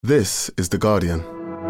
This is The Guardian.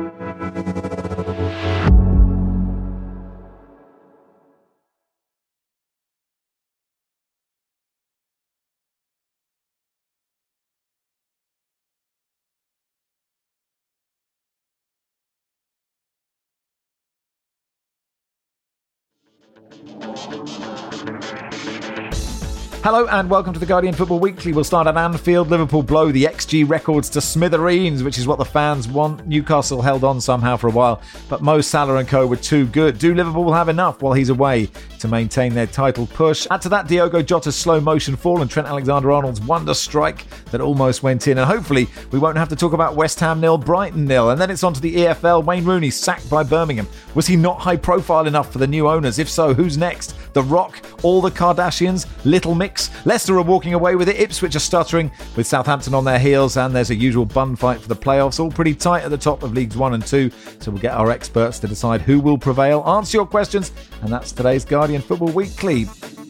Hello and welcome to the Guardian Football Weekly. We'll start at Anfield. Liverpool blow the XG records to smithereens, which is what the fans want. Newcastle held on somehow for a while, but Mo Salah and co were too good. Do Liverpool have enough while he's away to maintain their title push? Add to that Diogo Jota's slow motion fall and Trent Alexander-Arnold's wonder strike that almost went in. And hopefully we won't have to talk about West Ham 0, Brighton 0. And then it's on to the EFL. Wayne Rooney sacked by Birmingham. Was he not high profile enough for the new owners? If so, who's next? The Rock? All the Kardashians? Little Mix? Leicester are walking away with it. Ipswich are stuttering with Southampton on their heels, and there's a usual bun fight for the playoffs. All pretty tight at the top of Leagues 1 and 2, so we'll get our experts to decide who will prevail, answer your questions, and that's today's Guardian Football Weekly.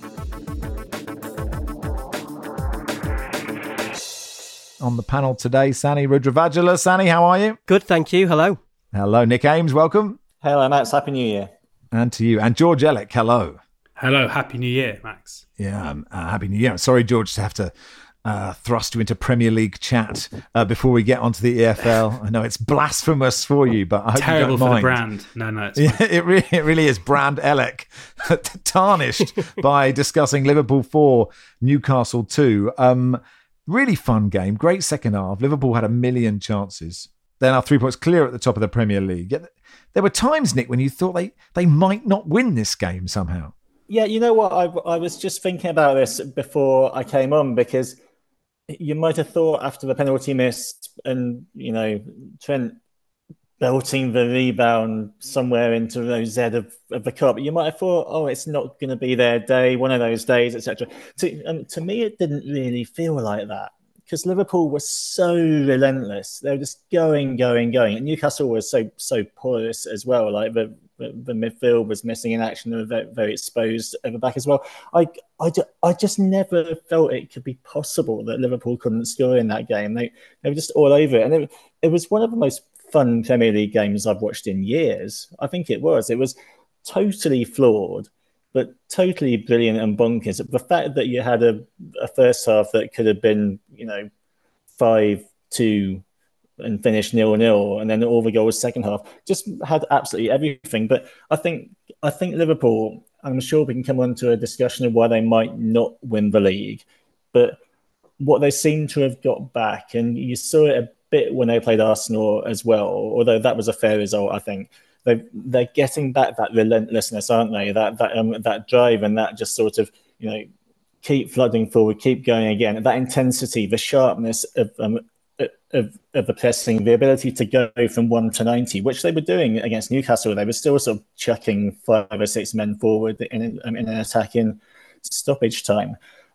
On the panel today, Sani Rudravajula. Sani, how are you? Good, thank you. Hello. Hello, Nick Ames. Welcome. Hello, Max. Happy New Year. And to you. And George Ellick. Hello. Hello, Happy New Year, Max. Yeah, Happy New Year. Sorry, George, to have to thrust you into Premier League chat before we get onto the EFL. I know it's blasphemous for you, but I hope terrible you don't mind. For the brand. No, it's fine. It really is brand Ellick, tarnished by discussing Liverpool 4, Newcastle 2. Really fun game, great second half. Liverpool had a million chances. They're now 3 points clear at the top of the Premier League. Yet there were times, Nick, when you thought they might not win this game somehow. Yeah, you know what? I was just thinking about this before I came on, because you might have thought after the penalty miss and, you know, Trent belting the rebound somewhere into row Z of the cup, you might have thought, oh, it's not going to be their day, one of those days, etc. To me, it didn't really feel like that, because Liverpool was so relentless. They were just going. And Newcastle was so porous as well. Like the midfield was missing in action. They were very, very exposed at the back as well. I just never felt it could be possible that Liverpool couldn't score in that game. They were just all over it. And it was one of the most fun Premier League games I've watched in years. I think it was. It was totally flawed, but totally brilliant and bonkers. The fact that you had a first half that could have been, 5-2 and finished 0-0, and then all the goals second half just had absolutely everything. But I think Liverpool, I'm sure we can come on to a discussion of why they might not win the league, but what they seem to have got back, and you saw it a bit when they played Arsenal as well, although that was a fair result, I think. They're getting back that relentlessness, aren't they? That drive and that just sort of, keep flooding forward, keep going again. That intensity, the sharpness of the pressing, the ability to go from 1 to 90, which they were doing against Newcastle. They were still sort of chucking 5 or 6 men forward in an attack in stoppage time.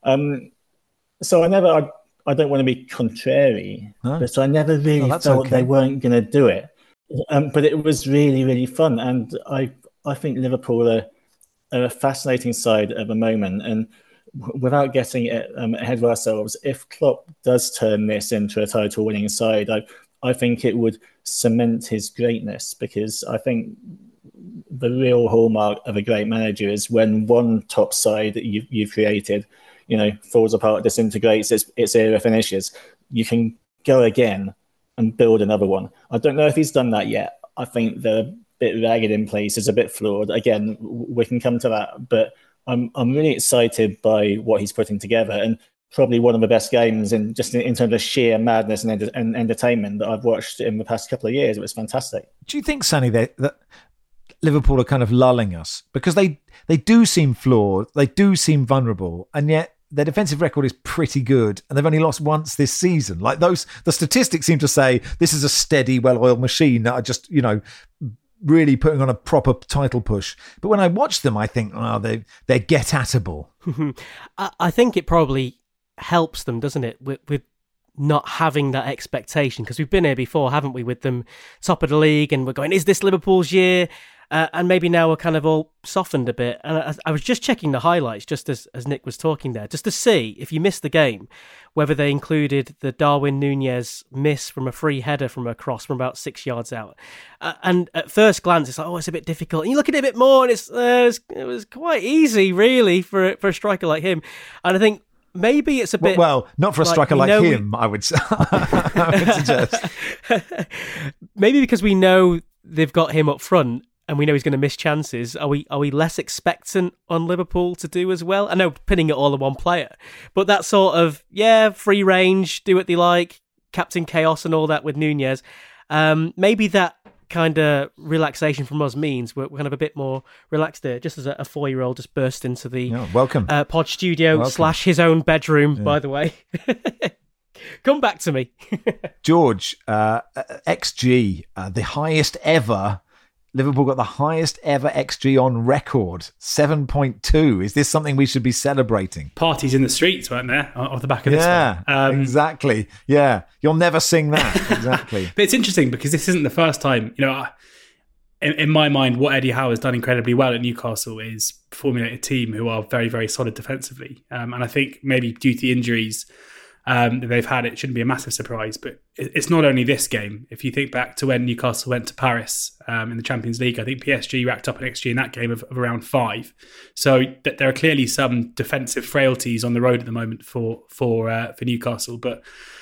So I don't want to be contrary, but I never really felt they weren't going to do it. But it was really, really fun. And I think Liverpool are a fascinating side at the moment. And without getting ahead of ourselves, if Klopp does turn this into a title-winning side, I think it would cement his greatness, because I think the real hallmark of a great manager is when one top side that you've created, falls apart, disintegrates, its era finishes, you can go again and build another one. I don't know if he's done that yet. I think they're a bit ragged in places, a bit flawed. Again, we can come to that, but I'm really excited by what he's putting together, and probably one of the best games in terms of sheer madness and entertainment that I've watched in the past couple of years. It was fantastic. Do you think, Sonny, that Liverpool are kind of lulling us? Because they do seem flawed, they do seem vulnerable, and yet their defensive record is pretty good, and they've only lost once this season. Like the statistics seem to say this is a steady, well-oiled machine that are just, really putting on a proper title push. But when I watch them, I think, they're get-atable. I think it probably helps them, doesn't it, with not having that expectation, because we've been here before, haven't we, with them top of the league, and we're going, is this Liverpool's year? And maybe now we're kind of all softened a bit. And I was just checking the highlights, just as Nick was talking there, just to see, if you missed the game, whether they included the Darwin Nunez miss from a free header from a cross from about 6 yards out. And at first glance, it's like, it's a bit difficult. And you look at it a bit more, and it was quite easy, really, for a striker like him. And I think maybe it's a bit... Well, not for a striker like him, I would suggest. Maybe because we know they've got him up front, and we know he's going to miss chances. Are we less expectant on Liverpool to do as well? I know pinning it all on one player, but that sort of, free range, do what they like, Captain Chaos and all that with Nunez. Maybe that kind of relaxation from us means we're kind of a bit more relaxed there, just as a 4-year-old just burst into the welcome pod studio / his own bedroom, by the way. Come back to me. George, XG, the highest ever. Liverpool got the highest ever XG on record, 7.2. Is this something we should be celebrating? Parties in the streets, weren't there, off the back of this one? Exactly. Yeah, you'll never sing that. Exactly. But it's interesting because this isn't the first time. In my mind, what Eddie Howe has done incredibly well at Newcastle is formulate a team who are very, very solid defensively. And I think maybe due to the injuries that they've had, it shouldn't be a massive surprise. But it's not only this game. If you think back to when Newcastle went to Paris in the Champions League, I think PSG racked up an XG in that game of around 5. So there are clearly some defensive frailties on the road at the moment for Newcastle. But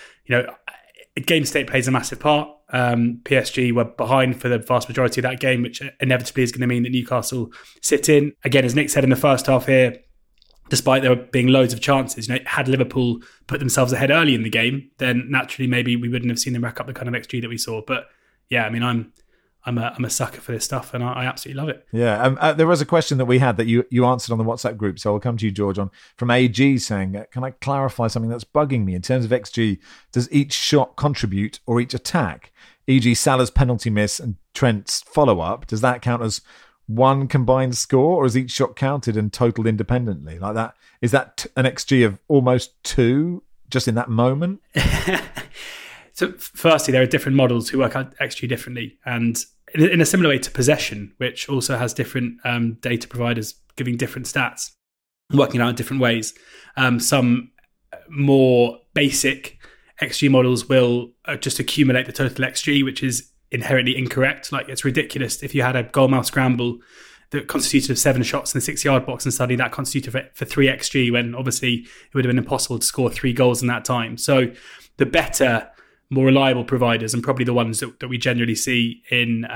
game state plays a massive part. PSG were behind for the vast majority of that game, which inevitably is going to mean that Newcastle sit in. Again, as Nick said in the first half here, despite there being loads of chances, had Liverpool put themselves ahead early in the game, then naturally maybe we wouldn't have seen them rack up the kind of XG that we saw. But yeah, I mean, I'm a sucker for this stuff, and I absolutely love it. Yeah, there was a question that we had that you answered on the WhatsApp group, so I'll come to you, George, from AG saying, can I clarify something that's bugging me in terms of XG? Does each shot contribute or each attack? E.g. Salah's penalty miss and Trent's follow-up, does that count as one combined score, or is each shot counted and totaled independently like that? Is that an XG of almost 2 just in that moment? So firstly, there are different models who work out XG differently, and in a similar way to possession, which also has different data providers giving different stats, working out in different ways. Some more basic XG models will just accumulate the total XG, which is inherently incorrect. Like, it's ridiculous if you had a goalmouth scramble that constituted of 7 shots in the 6-yard box and suddenly that constituted for 3 XG, when obviously it would have been impossible to score 3 goals in that time. So the better, more reliable providers, and probably the ones that we generally see in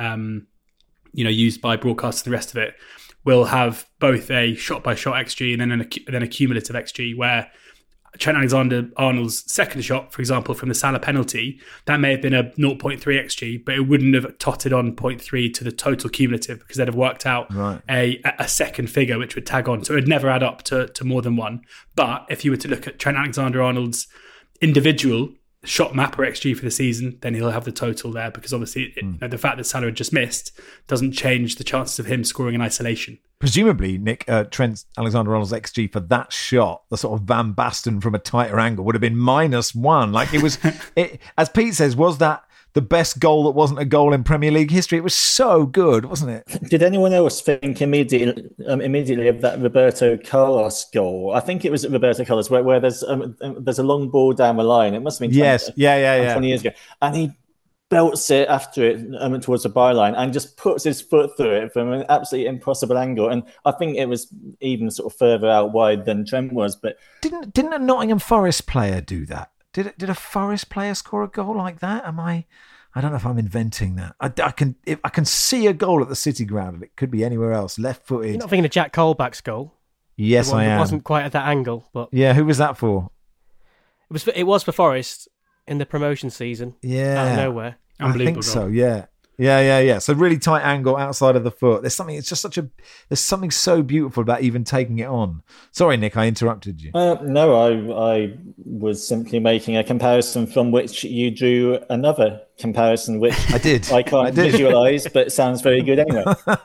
used by broadcasters and the rest of it, will have both a shot by shot XG and then a cumulative XG, where Trent Alexander-Arnold's second shot, for example, from the Salah penalty, that may have been a 0.3 XG, but it wouldn't have totted on 0.3 to the total cumulative, because they'd have worked out a second figure which would tag on. So it would never add up to more than one. But if you were to look at Trent Alexander-Arnold's individual shot map or XG for the season, then he'll have the total there, because obviously the fact that Salah had just missed doesn't change the chances of him scoring in isolation. Presumably, Nick, Trent Alexander-Arnold's XG for that shot, the sort of Van Basten from a tighter angle, would have been -1. Like, it was, as Pete says, was that the best goal that wasn't a goal in Premier League history? It was so good, wasn't it? Did anyone else think immediately of that Roberto Carlos goal? I think it was Roberto Carlos where there's a long ball down the line. It must have been 20 years ago, and he belts it after it towards the byline and just puts his foot through it from an absolutely impossible angle. And I think it was even sort of further out wide than Trent was. But didn't a Nottingham Forest player do that? Did a Forest player score a goal like that? I don't know if I'm inventing that. I can see a goal at the City Ground, and it could be anywhere else. Left-footed. You're not thinking of Jack Colback's goal? Yes, I am. It wasn't quite at that angle, but yeah. Who was that for? It was for Forest in the promotion season. Yeah, out of nowhere. Unbelievable. I think so. Yeah. So really tight angle outside of the foot. There's something so beautiful about even taking it on. Sorry, Nick, I interrupted you. No, I was simply making a comparison from which you drew another comparison, which I did. I can't visualise, but it sounds very good anyway.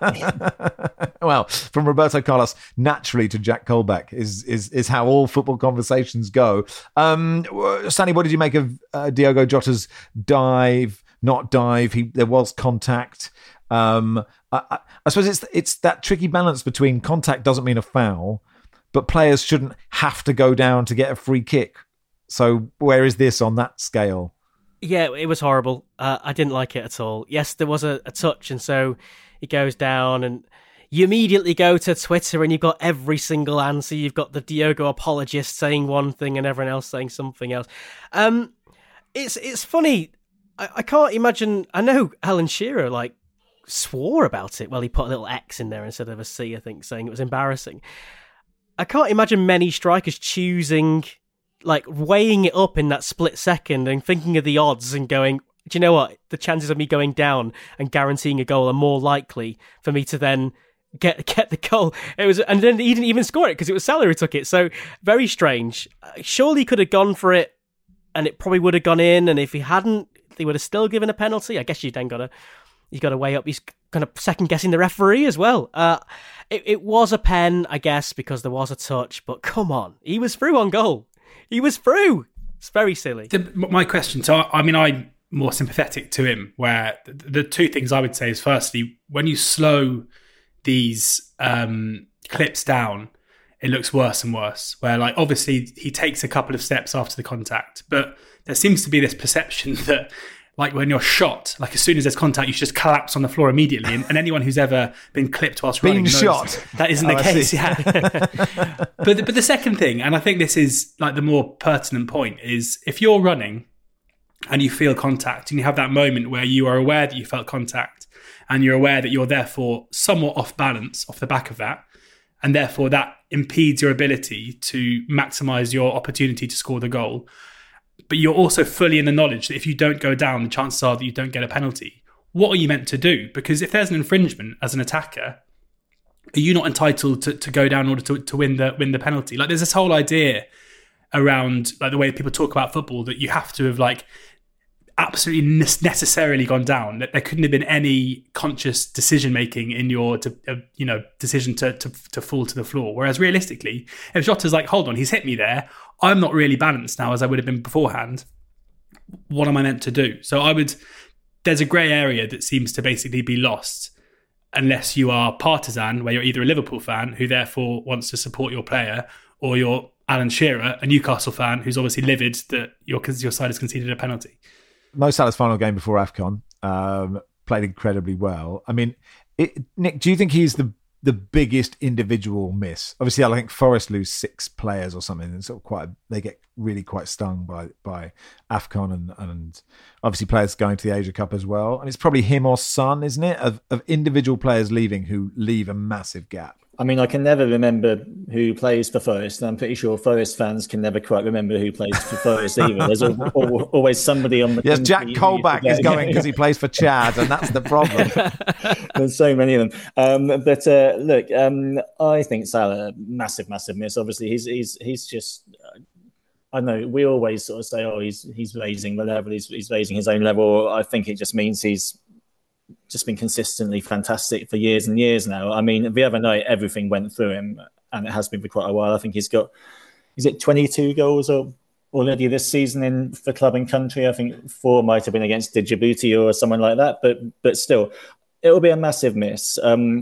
Well, from Roberto Carlos naturally to Jack Colback is how all football conversations go. Stanley, what did you make of Diogo Jota's dive not dive. There was contact. I suppose it's that tricky balance between contact doesn't mean a foul, but players shouldn't have to go down to get a free kick. So where is this on that scale? Yeah, it was horrible. I didn't like it at all. Yes, there was a touch, and so he goes down, and you immediately go to Twitter and you've got every single answer. You've got the Diogo apologist saying one thing and everyone else saying something else. It's funny. I can't imagine. I know Alan Shearer swore about it. Well, he put a little X in there instead of a C, I think, saying it was embarrassing. I can't imagine many strikers choosing, weighing it up in that split second and thinking of the odds and going, do you know what? The chances of me going down and guaranteeing a goal are more likely for me to then get the goal. And then he didn't even score it because it was Salah who took it. So very strange. Surely he could have gone for it and it probably would have gone in. And if he hadn't, they would have still given a penalty. I guess you then got to weigh up. He's kind of second guessing the referee as well. It was a pen, I guess, because there was a touch. But come on, he was through on goal. He was through. It's very silly. My question. So I'm more sympathetic to him. Where the two things I would say is, firstly, when you slow these clips down, it looks worse and worse. Where obviously he takes a couple of steps after the contact, but there seems to be this perception that when you're shot, as soon as there's contact, you should just collapse on the floor immediately. And anyone who's ever been clipped whilst running knows shot. That isn't the case. Yeah. But the second thing, and I think this is the more pertinent point, is if you're running and you feel contact and you have that moment where you are aware that you felt contact and you're aware that you're therefore somewhat off balance off the back of that, and therefore that impedes your ability to maximise your opportunity to score the goal, but you're also fully in the knowledge that if you don't go down, the chances are that you don't get a penalty. What are you meant to do? Because if there's an infringement as an attacker, are you not entitled to go down in order to win the penalty? There's this whole idea around the way people talk about football that you have to have absolutely necessarily gone down, that there couldn't have been any conscious decision making in your decision to fall to the floor. Whereas realistically, if Jota's hold on, he's hit me there, I'm not really balanced now as I would have been beforehand, what am I meant to do? So there's a grey area that seems to basically be lost unless you are partisan, where you're either a Liverpool fan who therefore wants to support your player, or you're Alan Shearer, a Newcastle fan who's obviously livid that your side has conceded a penalty. Mo Salah's final game before AFCON, played incredibly well. I mean, Nick, do you think he's the biggest individual miss? Obviously, I think Forest lose 6 players or something, and they get really quite stung by AFCON and obviously players going to the Asia Cup as well. And it's probably him or Son, isn't it, of individual players leaving who leave a massive gap. I mean, I can never remember who plays for Forest, and I'm pretty sure Forest fans can never quite remember who plays for Forest either. There's always somebody on the... Yes, Jack Colback is going because he plays for Chad, and that's the problem. There's so many of them. Look, I think Salah, massive miss. Obviously, he's just... I know we always sort of say, oh, he's raising the level, he's raising his own level. I think it just means he's just been consistently fantastic for years and years now. I mean, the other night, everything went through him, and it has been for quite a while. I think he's got, is it 22 goals already this season for club and country? I think 4 might have been against Djibouti or someone like that, but still, it will be a massive miss.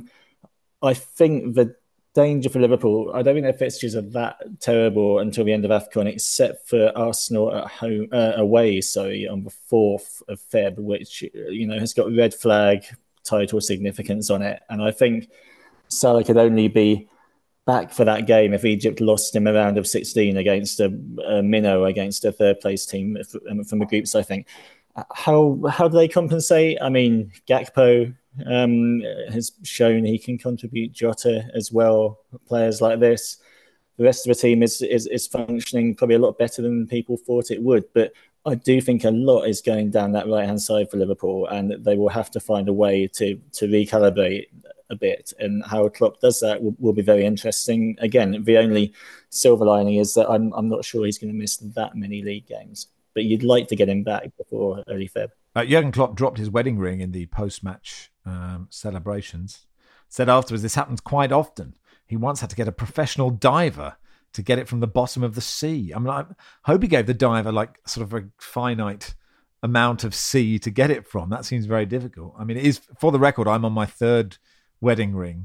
I think the danger for Liverpool, I don't think their fixtures are that terrible until the end of AFCON, except for Arsenal at home, away on the 4th of Feb, which has got red flag title significance on it. And I think Salah could only be back for that game if Egypt lost in a round of 16 against a minnow, against a third place team from the groups, I think. How do they compensate? I mean, Gakpo has shown he can contribute, Jota as well, players like this. The rest of the team is functioning probably a lot better than people thought it would, but I do think a lot is going down that right-hand side for Liverpool, and they will have to find a way to recalibrate a bit, and how Klopp does that will be very interesting. Again, the only silver lining is that I'm not sure he's going to miss that many league games, but you'd like to get him back before early Feb. Jurgen Klopp dropped his wedding ring in the post-match celebrations. Said afterwards, this happens quite often. He once had to get a professional diver to get it from the bottom of the sea. I mean, I hope he gave the diver sort of a finite amount of sea to get it from. That seems very difficult. I mean, it is, for the record, I'm on my third wedding ring.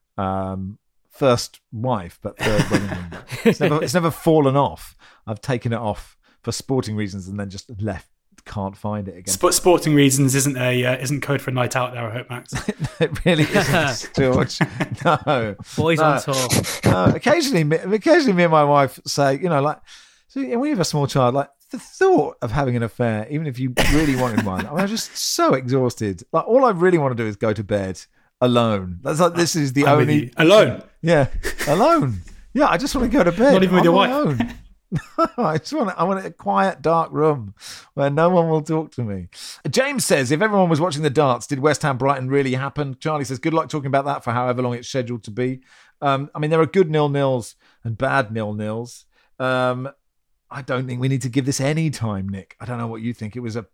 First wife, but third wedding ring. It's never fallen off. I've taken it off for sporting reasons and then just left. Can't find it again. Sporting reasons isn't code for a night out there, I hope, Max. It really isn't, George. No. Boys on tour. No. Occasionally, me and my wife say, like, so when you have a small child, like, the thought of having an affair, even if you really wanted one, I'm just so exhausted. Like, all I really want to do is go to bed alone. That's like, this is the only alone. Yeah, alone. Yeah, I just want to go to bed. Not even with your wife. Own. I want a quiet, dark room where no one will talk to me. James says, if everyone was watching the darts, did West Ham Brighton really happen? Charlie says, good luck talking about that for however long it's scheduled to be. I mean, there are good 0-0s and bad 0-0s. I don't think we need to give this any time, Nick. I don't know what you think. It was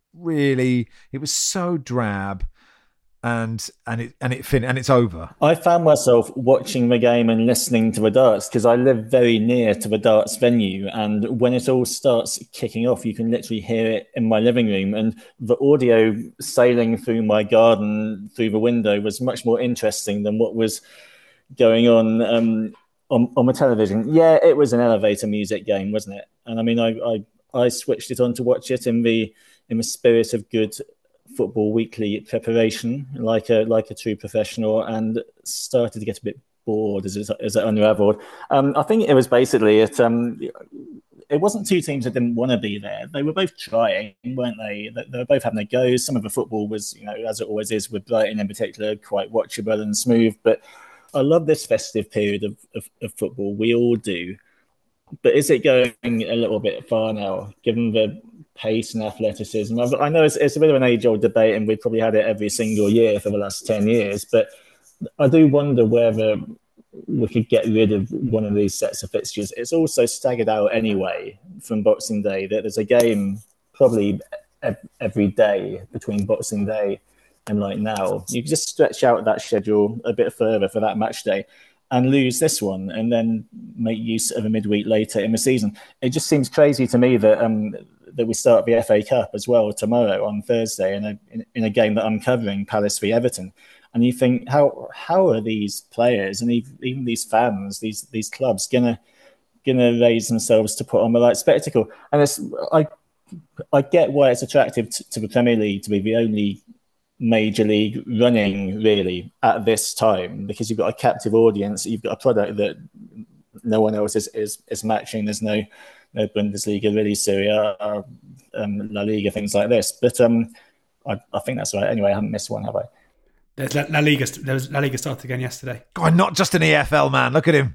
so drab. And it's over. I found myself watching the game and listening to the darts because I live very near to the darts venue, and when it all starts kicking off, you can literally hear it in my living room, and the audio sailing through my garden through the window was much more interesting than what was going on the television. Yeah, it was an elevator music game, wasn't it? And I mean, I switched it on to watch it in the spirit of good Football Weekly preparation, like a true professional, and started to get a bit bored as it unravelled. I think it was basically it wasn't two teams that didn't want to be there. They were both trying, weren't they? They were both having their goes. Some of the football was, as it always is with Brighton in particular, quite watchable and smooth. But I love this festive period of football. We all do. But is it going a little bit far now, given the pace and athleticism? I know it's a bit of an age-old debate, and we've probably had it every single year for the last 10 years, but I do wonder whether we could get rid of one of these sets of fixtures. It's also staggered out anyway from Boxing Day. That there's a game probably every day between Boxing Day and like now. You can just stretch out that schedule a bit further for that match day and lose this one, and then make use of a midweek later in the season. It just seems crazy to me that we start the FA Cup as well tomorrow on Thursday in a game that I'm covering, Palace v Everton. And you think, how are these players and even these fans, these clubs gonna raise themselves to put on the right spectacle? And I get why it's attractive to the Premier League to be the only major league running really at this time, because you've got a captive audience, you've got a product that no one else is matching. There's no Bundesliga, really, Serie A, La Liga, things like this. But I think that's right. Anyway, I haven't missed one, have I? There's La Liga started again yesterday. God, not just an EFL man. Look at him.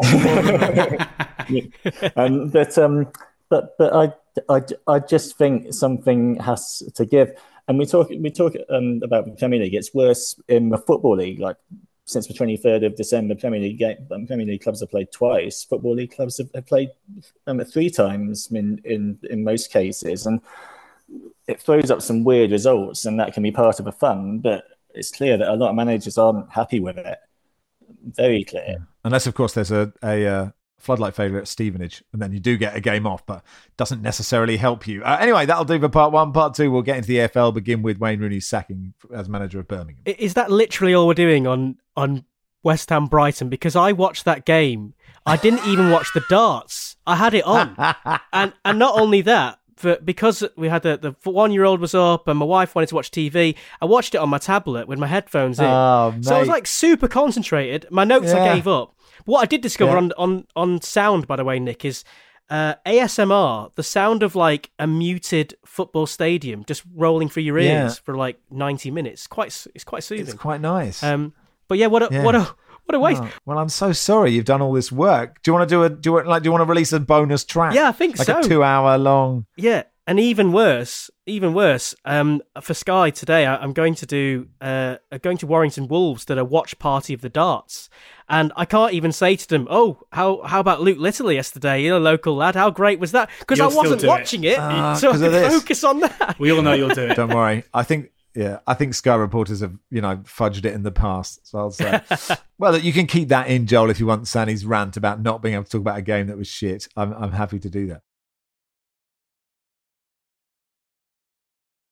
But I just think something has to give. And we talk about the Premier League. It's worse in the Football League. Like, since the 23rd of December, Premier League clubs have played twice. Football League clubs have played 3 times in most cases, and it throws up some weird results, and that can be part of the fun. But it's clear that a lot of managers aren't happy with it. Very clear. Unless, of course, there's a floodlight failure at Stevenage, and then you do get a game off, but doesn't necessarily help you. Anyway, that'll do for part 1. Part 2, we'll get into the AFL, begin with Wayne Rooney's sacking as manager of Birmingham. Is that literally all we're doing on West Ham Brighton? Because I watched that game. I didn't even watch the darts. I had it on. and not only that, but because we had the 1-year-old was up and my wife wanted to watch TV, I watched it on my tablet with my headphones in. Oh, mate. So I was like super concentrated. My notes I gave up. What I did discover on sound, by the way, Nick, is ASMR, the sound of like a muted football stadium just rolling through your ears for like 90 minutes. It's quite soothing. It's quite nice. But yeah, what a waste. Oh, well, I'm so sorry you've done all this work. Do you want to want to release a bonus track? Yeah, I think like so. Like a 2-hour long. Yeah. And even worse, for Sky today, I'm going to Warrington Wolves, that are watch party of the darts. And I can't even say to them, oh, how about Luke Little yesterday, local lad? How great was that? Because I wasn't watching it, so I could focus on that. We all know you'll do it. Don't worry. I think Sky reporters have, fudged it in the past. So I'll say, well, you can keep that in, Joel, if you want Sanny's rant about not being able to talk about a game that was shit. I'm happy to do that.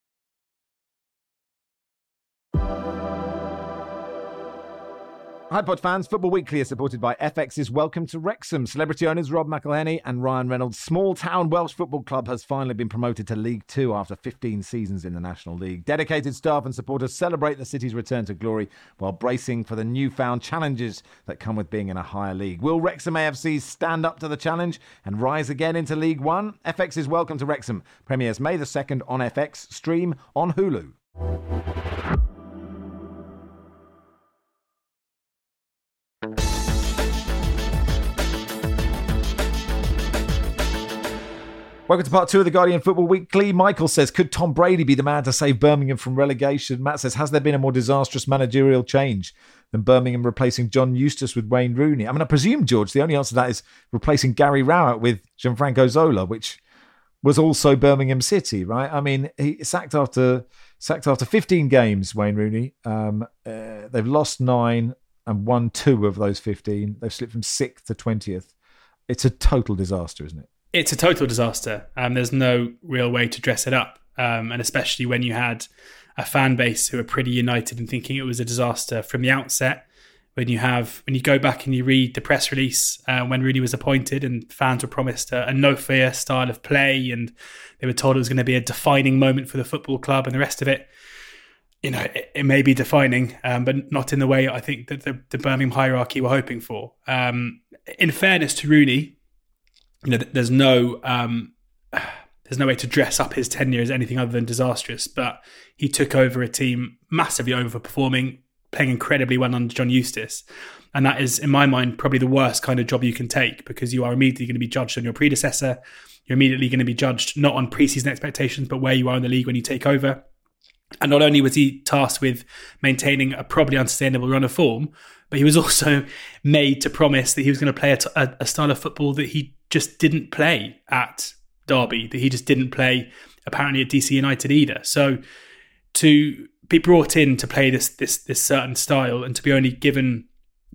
Hi Pod fans, Football Weekly is supported by FX's Welcome to Wrexham. Celebrity owners Rob McElhenney and Ryan Reynolds' small town Welsh football club has finally been promoted to League Two after 15 seasons in the National League. Dedicated staff and supporters celebrate the city's return to glory while bracing for the newfound challenges that come with being in a higher league. Will Wrexham AFC stand up to the challenge and rise again into League One? FX's Welcome to Wrexham premieres May the 2nd on FX, stream on Hulu. Welcome to part 2 of the Guardian Football Weekly. Michael says, could Tom Brady be the man to save Birmingham from relegation? Matt says, has there been a more disastrous managerial change than Birmingham replacing John Eustace with Wayne Rooney? I mean, I presume, George, the only answer to that is replacing Gary Rowett with Gianfranco Zola, which was also Birmingham City, right? I mean, he sacked after 15 games, Wayne Rooney. They've lost 9 and won 2 of those 15. They've slipped from 6th to 20th. It's a total disaster, isn't it? It's a total disaster. There's no real way to dress it up. And especially when you had a fan base who are pretty united in thinking it was a disaster from the outset. When you go back and you read the press release when Rooney was appointed and fans were promised a no-fear style of play and they were told it was going to be a defining moment for the football club and the rest of it, you know, it may be defining, but not in the way I think that the Birmingham hierarchy were hoping for. In fairness to Rooney, you know, there's no way to dress up his tenure as anything other than disastrous. But he took over a team massively overperforming, playing incredibly well under John Eustace, and that is, in my mind, probably the worst kind of job you can take because you are immediately going to be judged on your predecessor. You're immediately going to be judged not on pre-season expectations, but where you are in the league when you take over. And not only was he tasked with maintaining a probably unsustainable run of form, but he was also made to promise that he was going to play a style of football that he just didn't play at Derby, that he just didn't play apparently at DC United either. So to be brought in to play this certain style and to be only given,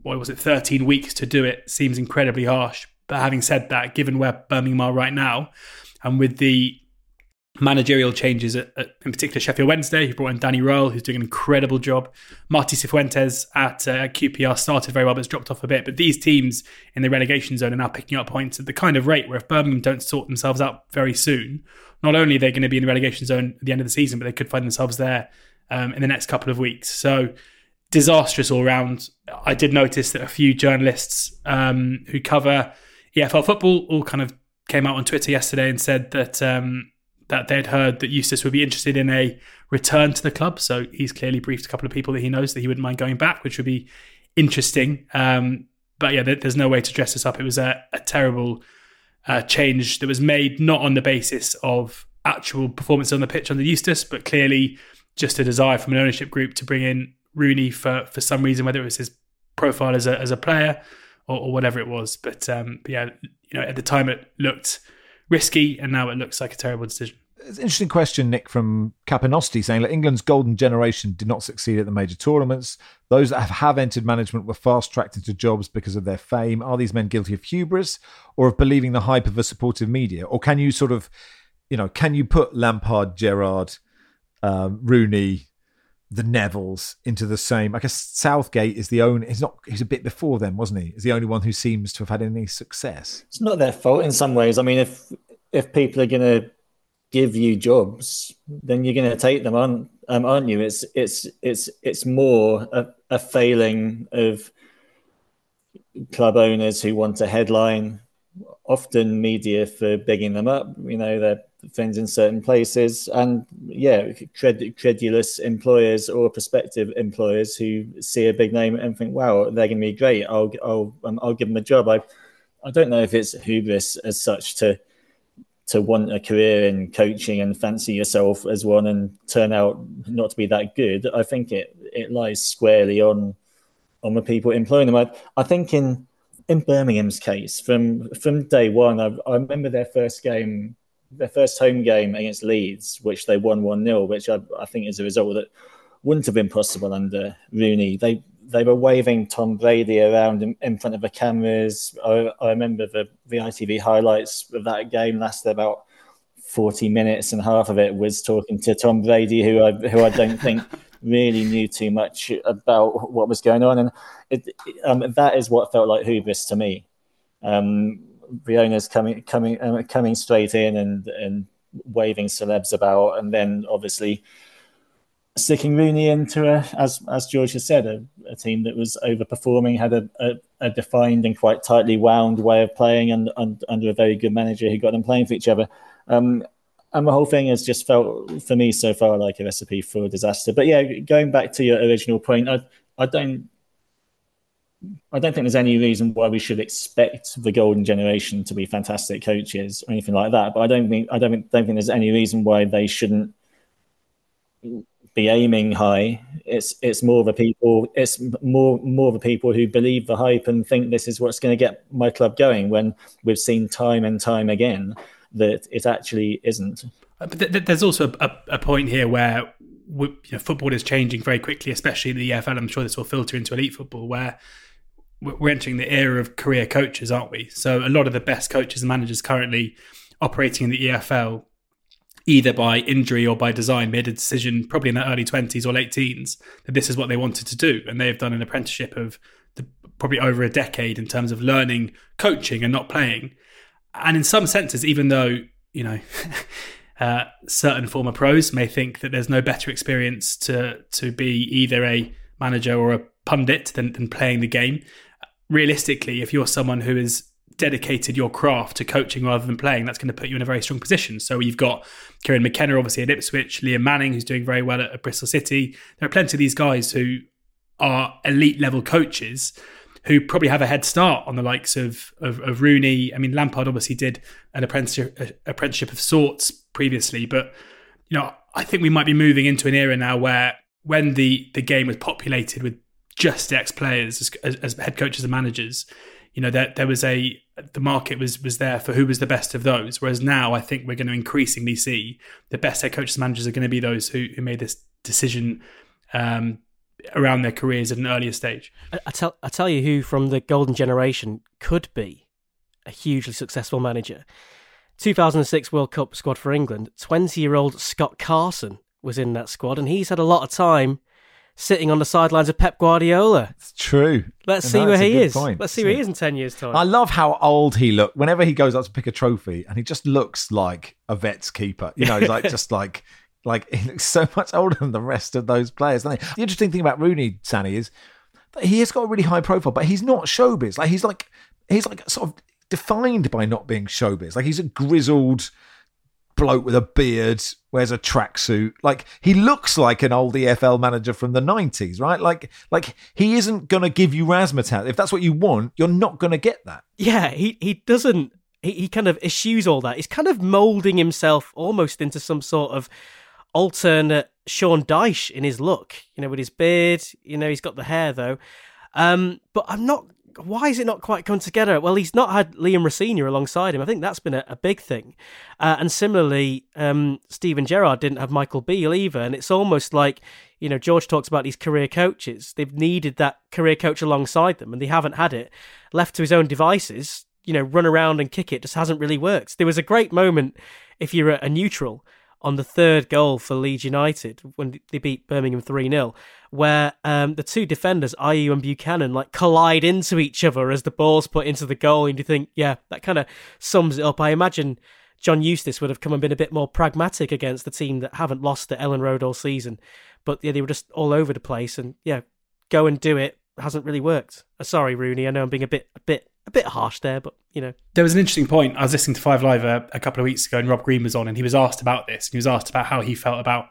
13 weeks to do it seems incredibly harsh. But having said that, given where Birmingham are right now, and with the managerial changes in particular Sheffield Wednesday, who brought in Danny Röhl, who's doing an incredible job. Marti Cifuentes at QPR started very well, but it's dropped off a bit. But these teams in the relegation zone are now picking up points at the kind of rate where if Birmingham don't sort themselves out very soon, not only are they going to be in the relegation zone at the end of the season, but they could find themselves there in the next couple of weeks. So disastrous all round. I did notice that a few journalists who cover EFL football all kind of came out on Twitter yesterday and said that they'd heard that Eustace would be interested in a return to the club. So he's clearly briefed a couple of people that he knows that he wouldn't mind going back, which would be interesting. But yeah, there's no way to dress this up. It was a terrible change that was made not on the basis of actual performance on the pitch under Eustace, but clearly just a desire from an ownership group to bring in Rooney for some reason, whether it was his profile as a player or whatever it was. But yeah, you know, at the time it looked risky, and now it looks like a terrible decision. It's an interesting question, Nick, from Capinosti, saying that England's golden generation did not succeed at the major tournaments. Those that have entered management were fast-tracked into jobs because of their fame. Are these men guilty of hubris or of believing the hype of a supportive media? Or can you sort of, you know, can you put Lampard, Gerrard, Rooney, the Nevilles into the same? I guess Southgate is the only, he's a bit before them, wasn't he? Is the only one who seems to have had any success. It's not their fault in some ways. I mean, if people are going to give you jobs, then you're going to take them on, aren't you? It's more a failing of club owners who want a headline, often media for bigging them up. You know, they're friends in certain places, and yeah, credulous employers or prospective employers who see a big name and think, "Wow, they're going to be great. I'll give them a job." I don't know if it's hubris as such to want a career in coaching and fancy yourself as one and turn out not to be that good. I think it lies squarely on the people employing them. I think in Birmingham's case, from day one, I remember their first home game against Leeds, which they won 1-0, which I think is a result that wouldn't have been possible under Rooney. They were waving Tom Brady around in front of the cameras. I remember the ITV highlights of that game lasted about 40 minutes, and half of it was talking to Tom Brady, who I don't think really knew too much about what was going on, and that is what felt like hubris to me. Riona's coming straight in and waving celebs about, and then obviously sticking Rooney into as George has said, a team that was overperforming, had a defined and quite tightly wound way of playing, and under a very good manager who got them playing for each other. And the whole thing has just felt, for me so far, like a recipe for disaster. But yeah, going back to your original point, I don't think there's any reason why we should expect the golden generation to be fantastic coaches or anything like that. But I don't think there's any reason why they shouldn't be aiming high. It's more of the people who believe the hype and think this is what's going to get my club going, when we've seen time and time again that it actually isn't. But there's also a point here where football is changing very quickly, especially in the EFL. I'm sure this will filter into elite football, where we're entering the era of career coaches, aren't we? So a lot of the best coaches and managers currently operating in the EFL, either by injury or by design, made a decision probably in their early 20s or late teens that this is what they wanted to do. And they have done an apprenticeship of probably over a decade in terms of learning coaching and not playing. And in some senses, even though, certain former pros may think that there's no better experience to be either a manager or a pundit than playing the game, realistically, if you're someone who has dedicated your craft to coaching rather than playing, that's going to put you in a very strong position. So you've got Kieran McKenna, obviously at Ipswich, Liam Manning, who's doing very well at Bristol City. There are plenty of these guys who are elite level coaches who probably have a head start on the likes of Rooney. I mean, Lampard obviously did an apprenticeship of sorts previously, but I think we might be moving into an era now where, when the game was populated with just ex-players as head coaches and managers, there was the market was there for who was the best of those. Whereas now, I think we're going to increasingly see the best head coaches and managers are going to be those who made this decision around their careers at an earlier stage. I tell you who from the golden generation could be a hugely successful manager. 2006 World Cup squad for England, 20-year-old Scott Carson was in that squad, and he's had a lot of time sitting on the sidelines of Pep Guardiola. It's true. Let's see where he is. Let's see where he is in 10 years' time. I love how old he looked whenever he goes up to pick a trophy, and he just looks like a vet's keeper. He's like he looks so much older than the rest of those players, doesn't he? The interesting thing about Rooney, Sanny, is that he has got a really high profile, but he's not showbiz. He's like sort of defined by not being showbiz. Like, he's a grizzled bloke with a beard, wears a tracksuit. Like, he looks like an old EFL manager from the 90s, right? Like he isn't going to give you razzmatazz. If that's what you want, you're not going to get that. Yeah, he doesn't. He kind of eschews all that. He's kind of moulding himself almost into some sort of alternate Sean Dyche in his look, with his beard. He's got the hair though. But I'm not. Why is it not quite come together? Well, he's not had Liam Rossini alongside him. I think that's been a big thing. And similarly, Steven Gerrard didn't have Michael Beale either. And it's almost like, George talks about these career coaches. They've needed that career coach alongside them, and they haven't had it. Left to his own devices, run around and kick it just hasn't really worked. There was a great moment, if you're a neutral, on the third goal for Leeds United when they beat Birmingham 3-0, where the two defenders, Ayew and Buchanan, collide into each other as the ball's put into the goal, and you think, yeah, that kind of sums it up. I imagine John Eustace would have come and been a bit more pragmatic against the team that haven't lost at Ellen Road all season, but yeah, they were just all over the place, and yeah, go and do it hasn't really worked. Sorry, Rooney, I know I'm being a bit harsh there, but There was an interesting point. I was listening to Five Live a couple of weeks ago, and Rob Green was on, and he was asked about this. And he was asked about how he felt about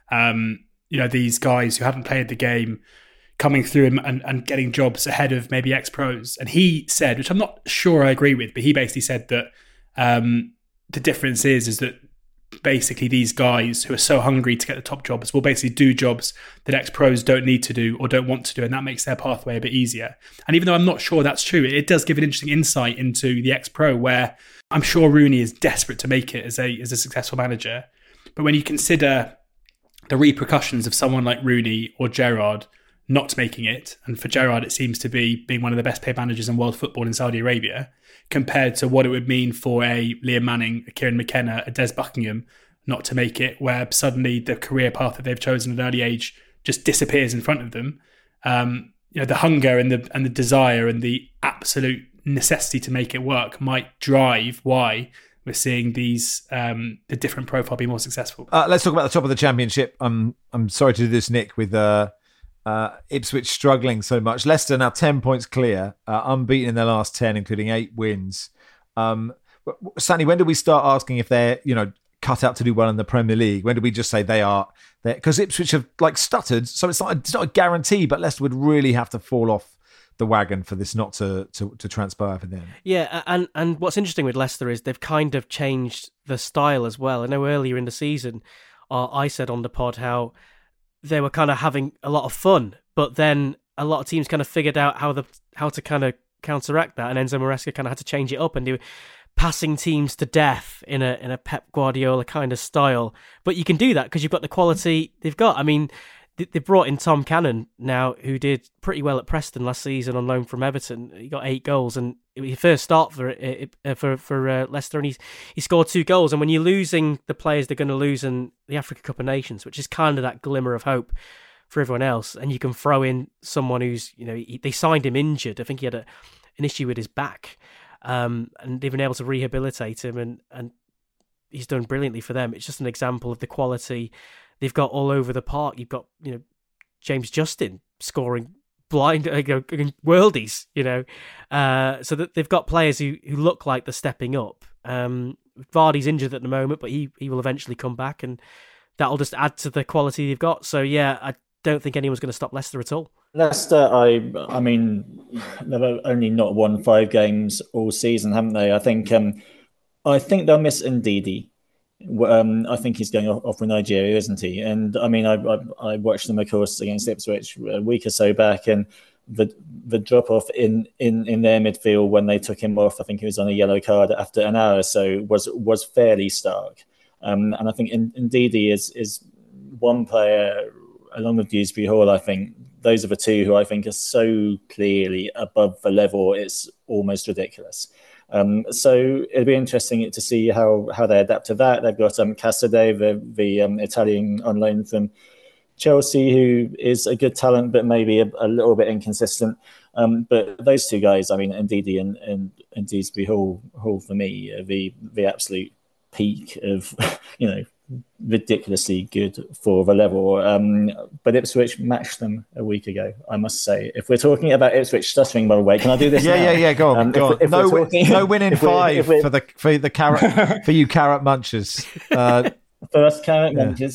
these guys who hadn't played the game coming through and getting jobs ahead of maybe ex-pros. And he said, which I'm not sure I agree with, but he basically said that the difference is that basically these guys who are so hungry to get the top jobs will basically do jobs that ex-pros don't need to do or don't want to do, and that makes their pathway a bit easier. And even though I'm not sure that's true, it does give an interesting insight into the ex-pro, where I'm sure Rooney is desperate to make it as a successful manager. But when you consider the repercussions of someone like Rooney or Gerrard not making it, and for Gerrard it seems to be being one of the best paid managers in world football in Saudi Arabia, compared to what it would mean for a Liam Manning, a Kieran McKenna, a Des Buckingham not to make it, where suddenly the career path that they've chosen at an early age just disappears in front of them, the hunger and the desire and the absolute necessity to make it work might drive why we're seeing these the different profile be more successful. Let's talk about the top of the Championship. I'm sorry to do this, Nick, with Ipswich struggling so much. Leicester now 10 points clear, unbeaten in their last 10, including 8 wins. Sandy, when do we start asking if they're cut out to do well in the Premier League? When do we just say they are there? Because Ipswich have stuttered, so it's not a guarantee, but Leicester would really have to fall off the wagon for this not to transpire for them. Yeah, and what's interesting with Leicester is they've kind of changed the style as well. I know earlier in the season, I said on the pod how they were kind of having a lot of fun, but then a lot of teams kind of figured out how to kind of counteract that, and Enzo Maresca kind of had to change it up and do passing teams to death in a Pep Guardiola kind of style. But you can do that because you've got the quality they've got. I mean, they brought in Tom Cannon now, who did pretty well at Preston last season on loan from Everton. He got 8 goals, and it was his first start for Leicester, and he scored 2 goals. And when you're losing the players they're going to lose in the Africa Cup of Nations, which is kind of that glimmer of hope for everyone else, and you can throw in someone who's, they signed him injured. I think he had an issue with his back, and they've been able to rehabilitate him, and he's done brilliantly for them. It's just an example of the quality they've got all over the park. You've got, James Justin scoring blind worldies, so that they've got players who look like they're stepping up. Vardy's injured at the moment, but he will eventually come back, and that'll just add to the quality they've got. So yeah, I don't think anyone's going to stop Leicester at all. Leicester, I mean, they've only not won 5 games all season, haven't they? I think they'll miss Ndidi. I think he's going off with Nigeria, isn't he? And I mean, I watched them, of course, against Ipswich a week or so back, and the drop off in their midfield when they took him off, I think he was on a yellow card after an hour or so, was fairly stark. And I think Ndidi is one player, along with Dewsbury Hall. I think those are the 2 who I think are so clearly above the level, it's almost ridiculous. So it'll be interesting to see how they adapt to that. They've got Casadei, the Italian on loan from Chelsea, who is a good talent, but maybe a little bit inconsistent. But those 2 guys, I mean, Ndidi and Dewsbury Hall for me, are the absolute peak of, ridiculously good for the level. But Ipswich matched them a week ago, I must say. If we're talking about Ipswich stuttering, by the way, can I do this now? Yeah, go on. Go on. No win in 5 for carrot for you carrot munchers. For us carrot munchers,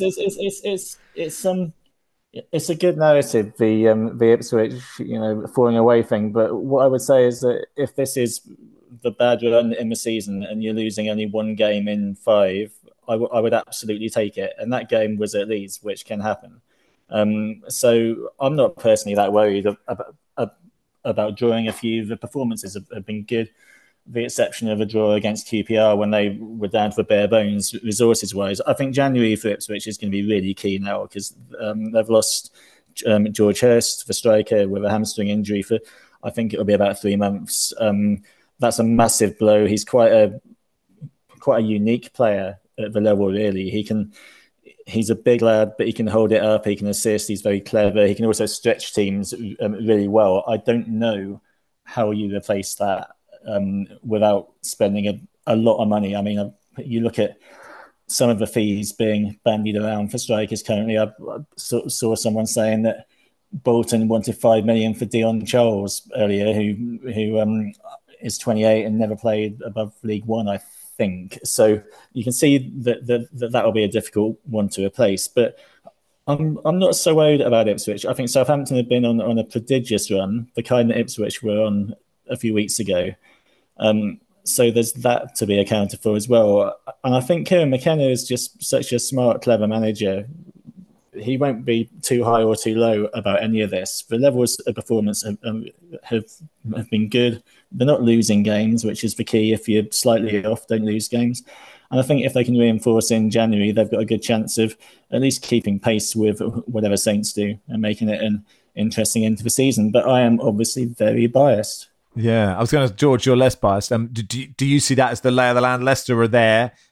it's a good narrative, the Ipswich falling away thing. But what I would say is that if this is the bad run in the season and you're losing only 1 game in 5, I would absolutely take it. And that game was at Leeds, which can happen. So I'm not personally that worried about drawing a few. The performances have been good, the exception of a draw against QPR when they were down to the bare bones resources-wise. I think January for Ipswich is going to be really key now because they've lost George Hurst, the striker, with a hamstring injury for, I think it'll be about 3 months. That's a massive blow. He's quite a unique player at the level, really. He's a big lad, but he can hold it up. He can assist. He's very clever. He can also stretch teams really well. I don't know how you replace that without spending a lot of money. I mean, you look at some of the fees being bandied around for strikers currently. I saw someone saying that Bolton wanted $5 million for Dion Charles earlier, who is 28 and never played above League One, I think. So you can see that will be a difficult one to replace. But I'm not so worried about Ipswich. I think Southampton have been on a prodigious run, the kind that Ipswich were on a few weeks ago. So there's that to be accounted for as well. And I think Kieran McKenna is just such a smart, clever manager. He won't be too high or too low about any of this. The levels of performance have been good. They're not losing games, which is the key. If you're slightly off, don't lose games. And I think if they can reinforce in January, they've got a good chance of at least keeping pace with whatever Saints do and making it an interesting end to the season. But I am obviously very biased. Yeah, I was going to, George, you're less biased. Do you see that as the lay of the land? Leicester are there.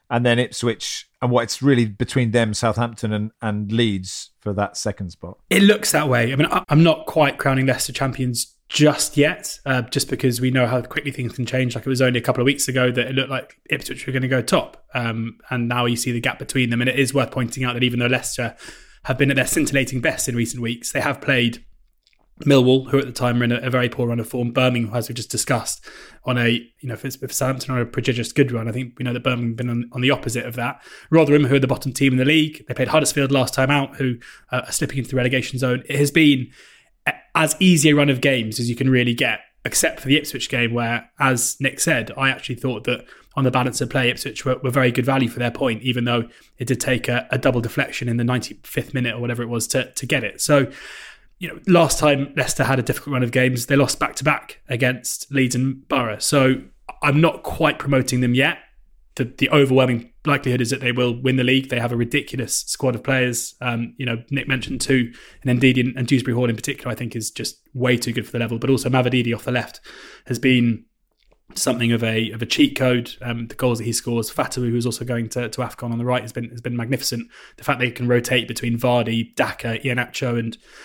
and then Ipswich, and what it's really between them, Southampton and Leeds for that second spot. It looks that way. I mean, I'm not quite crowning Leicester champions just yet, just because we know how quickly things can change. Like, it was only a couple of weeks ago that it looked like Ipswich were going to go top, and now you see the gap between them. And it is worth pointing out that even though Leicester have been at their scintillating best in recent weeks, they have played Millwall, who at the time were in a very poor run of form, Birmingham, as we just discussed, on for Southampton on a prodigious good run. I think we know that Birmingham have been on the opposite of that. Rotherham, who are the bottom team in the league, they played Huddersfield last time out, who are slipping into the relegation zone. It has been as easy a run of games as you can really get, except for the Ipswich game, where, as Nick said, I actually thought that on the balance of play, Ipswich were very good value for their point, even though it did take a double deflection in the 95th minute or whatever it was to get it. So, last time Leicester had a difficult run of games, they lost back-to-back against Leeds and Borough. So I'm not quite promoting them yet. The overwhelming likelihood is that they will win the league. They have a ridiculous squad of players. Nick mentioned two, and Ndidi and Dewsbury Hall in particular, I think, is just way too good for the level. But also Mavididi off the left has been something of a cheat code. The goals that he scores, Fatawu, who's also going to AFCON on the right, has been magnificent. The fact they can rotate between Vardy, Daka, Iheanacho,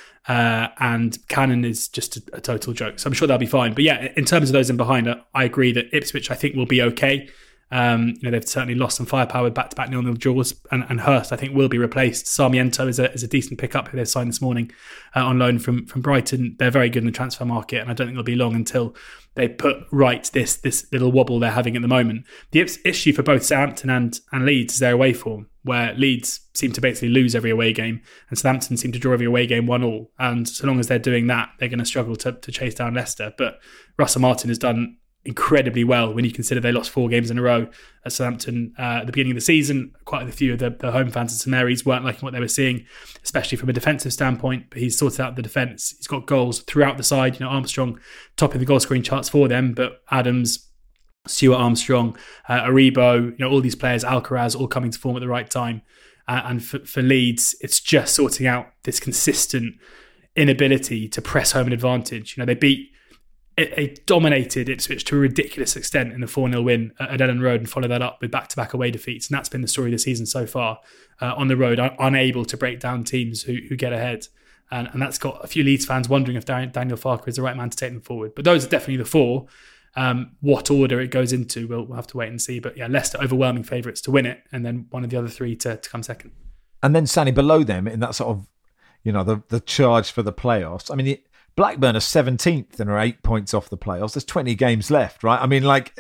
and Cannon is just a total joke. So I'm sure they'll be fine. But yeah, in terms of those in behind, I agree that Ipswich, I think, will be okay. They've certainly lost some firepower with back-to-back 0-0 draws, and Hurst, I think, will be replaced. Sarmiento is a decent pickup who they signed this morning on loan from Brighton. They're very good in the transfer market, and I don't think it'll be long until they put right this little wobble they're having at the moment. The issue for both Southampton and Leeds is their away form, where Leeds seem to basically lose every away game, and Southampton seem to draw every away game 1-1. And so long as they're doing that, they're going to struggle to chase down Leicester. But Russell Martin has done incredibly well when you consider they lost 4 games in a row at Southampton at the beginning of the season. Quite a few of the home fans at St Mary's weren't liking what they were seeing, especially from a defensive standpoint, but he's sorted out the defence. He's got goals throughout the side. Armstrong topping the goal scoring charts for them, but Adams, Stuart Armstrong, Aribo, all these players, Alcaraz, all coming to form at the right time. And for Leeds, it's just sorting out this consistent inability to press home an advantage. They beat a dominated Ipswich to a ridiculous extent in the 4-0 win at Ellen Road, and follow that up with back-to-back away defeats. And that's been the story of the season so far. On the road, unable to break down teams who get ahead. And that's got a few Leeds fans wondering if Daniel Farke is the right man to take them forward. But those are definitely the 4. What order it goes into, we'll have to wait and see. But yeah, Leicester overwhelming favourites to win it, and then one of the other 3 to come second. And then, Sanny, below them in that sort of, the charge for the playoffs. I mean, Blackburn are 17th and are 8 points off the playoffs. There's 20 games left, right? I mean, like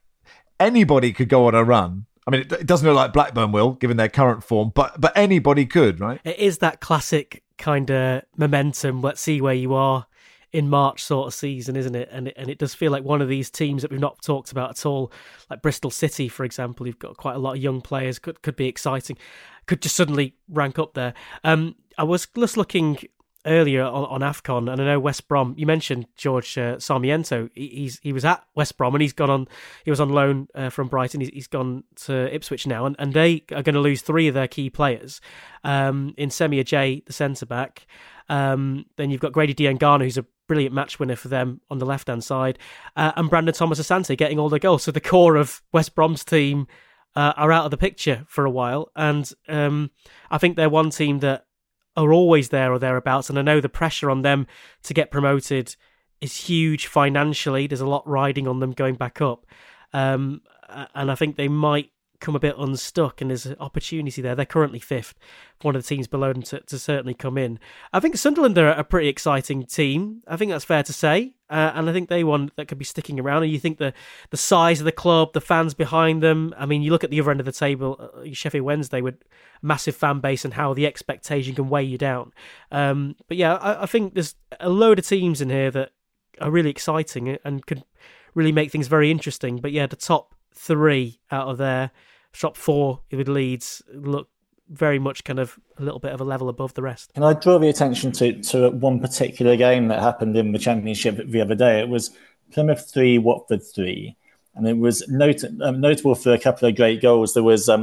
anybody could go on a run. I mean, it doesn't look like Blackburn will, given their current form, but anybody could, right? It is that classic kind of momentum, let's see where you are in March sort of season, isn't it? And it does feel like one of these teams that we've not talked about at all, like Bristol City, for example. You've got quite a lot of young players, could be exciting, could just suddenly rank up there. I was just looking earlier on AFCON, and I know West Brom, you mentioned George Sarmiento. He was at West Brom, and he was on loan from Brighton. He's gone to Ipswich now, and they are going to lose 3 of their key players in Semi Ajayi, the centre-back. Then you've got Grady Diangana, who's a brilliant match winner for them on the left-hand side, and Brandon Thomas-Asante getting all the goals. So the core of West Brom's team are out of the picture for a while, and I think they're one team that are always there or thereabouts, and I know the pressure on them to get promoted is huge financially. There's a lot riding on them going back up, and I think they might come a bit unstuck, and there's an opportunity there. They're currently 5th, one of the teams below them to certainly come in. I think Sunderland are a pretty exciting team. I think that's fair to say, and I think they one that could be sticking around. And you think the size of the club, the fans behind them. I mean, you look at the other end of the table, Sheffield Wednesday with massive fan base, and how the expectation can weigh you down. But yeah, I think there's a load of teams in here that are really exciting and could really make things very interesting. But yeah, the top 3 out of there, top 4 with Leeds, look very much kind of a little bit of a level above the rest. Can I draw the attention to one particular game that happened in the Championship the other day? It was Plymouth 3, Watford 3, and it was notable for a couple of great goals. There was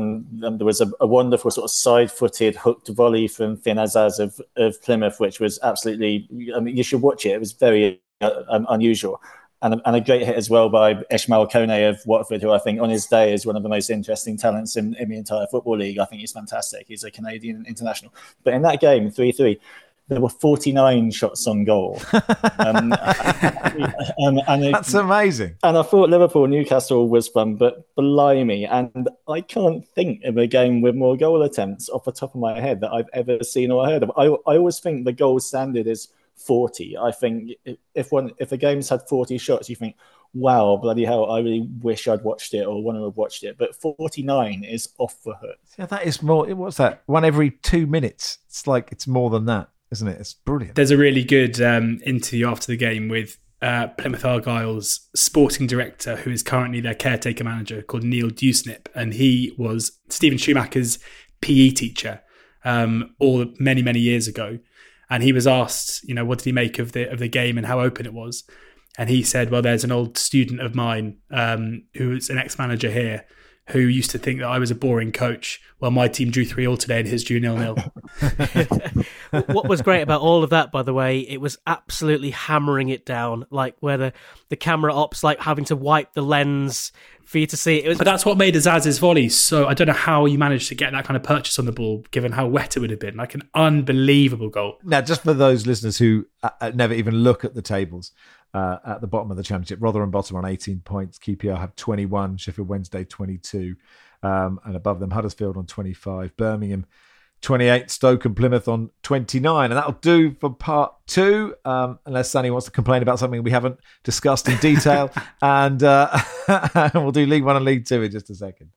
a wonderful sort of side-footed hooked volley from Finn Azaz of Plymouth, which was absolutely, I mean, you should watch it. It was very unusual. And a great hit as well by Ishmael Kone of Watford, who I think on his day is one of the most interesting talents in the entire Football League. I think he's fantastic. He's a Canadian international. But in that game, 3-3, there were 49 shots on goal. And that's amazing. And I thought Liverpool-Newcastle was fun, but blimey. And I can't think of a game with more goal attempts off the top of my head that I've ever seen or heard of. I always think the goal standard is 40. I think if a game's had 40 shots, you think, wow, bloody hell, I really wish I'd watched it or want to have watched it. But 49 is off the hook. Yeah, that is more. What's that? One every 2 minutes. It's more than that, isn't it? It's brilliant. There's a really good interview after the game with Plymouth Argyle's sporting director, who is currently their caretaker manager, called Neil Dewsnip, and he was Stephen Schumacher's PE teacher many years ago. And he was asked, what did he make of the game and how open it was? And he said, well, there's an old student of mine who's an ex-manager here who used to think that I was a boring coach. Well, my team drew 3-3 today and his drew 0-0. What was great about all of that, by the way, it was absolutely hammering it down, like where the camera ops like having to wipe the lens for you to see it. But that's what made Azaz's volley so. I don't know how you managed to get that kind of purchase on the ball, given how wet it would have been. Like an unbelievable goal. Now, just for those listeners who never even look at the tables, at the bottom of the Championship, Rotherham bottom on 18 points, QPR have 21, Sheffield Wednesday 22, and above them Huddersfield on 25, Birmingham 28, Stoke and Plymouth on 29. And that'll do for part 2, unless Sonny wants to complain about something we haven't discussed in detail. And we'll do League One and League Two in just a second.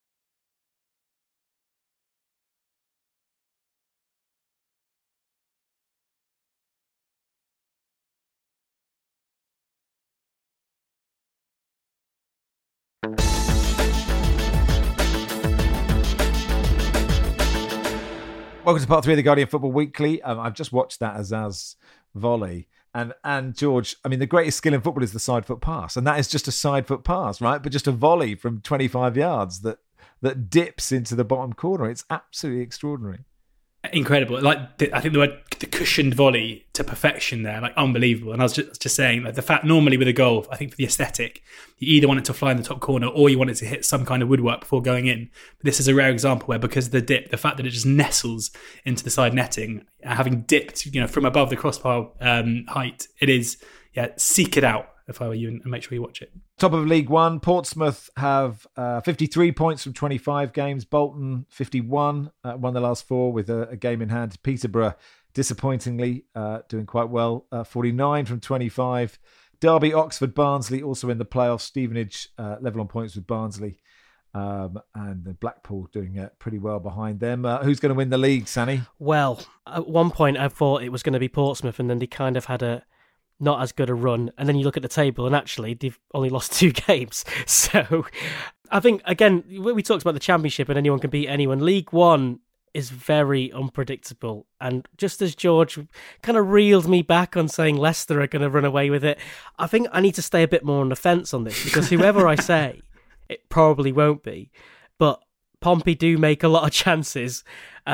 Welcome to part 3 of the Guardian Football Weekly. I've just watched that Azaz volley. And George, I mean, the greatest skill in football is the side foot pass. And that is just a side foot pass, right? But just a volley from 25 yards that dips into the bottom corner. It's absolutely extraordinary. Incredible. I think the cushioned volley to perfection there, like unbelievable. And I was just saying, like the fact normally with a goal, I think for the aesthetic, you either want it to fly in the top corner or you want it to hit some kind of woodwork before going in. But this is a rare example where, because of the dip, the fact that it just nestles into the side netting, having dipped, from above the crossbar height, it is, seek it out if I were you and make sure you watch it. Top of League One, Portsmouth have 53 points from 25 games. Bolton 51, won the last 4 with a game in hand. Peterborough, disappointingly, doing quite well, 49 from 25. Derby, Oxford, Barnsley also in the playoffs. Stevenage level on points with Barnsley. And then Blackpool doing pretty well behind them. Who's going to win the league, Sanny? Well, at one point I thought it was going to be Portsmouth, and then they kind of had not as good a run, and then you look at the table and actually they've only lost 2 games. So I think, again, we talked about the Championship and anyone can beat anyone. League One is very unpredictable, and just as George kind of reeled me back on saying Leicester are going to run away with it, I think I need to stay a bit more on the fence on this, because whoever I say, it probably won't be, but Pompey do make a lot of chances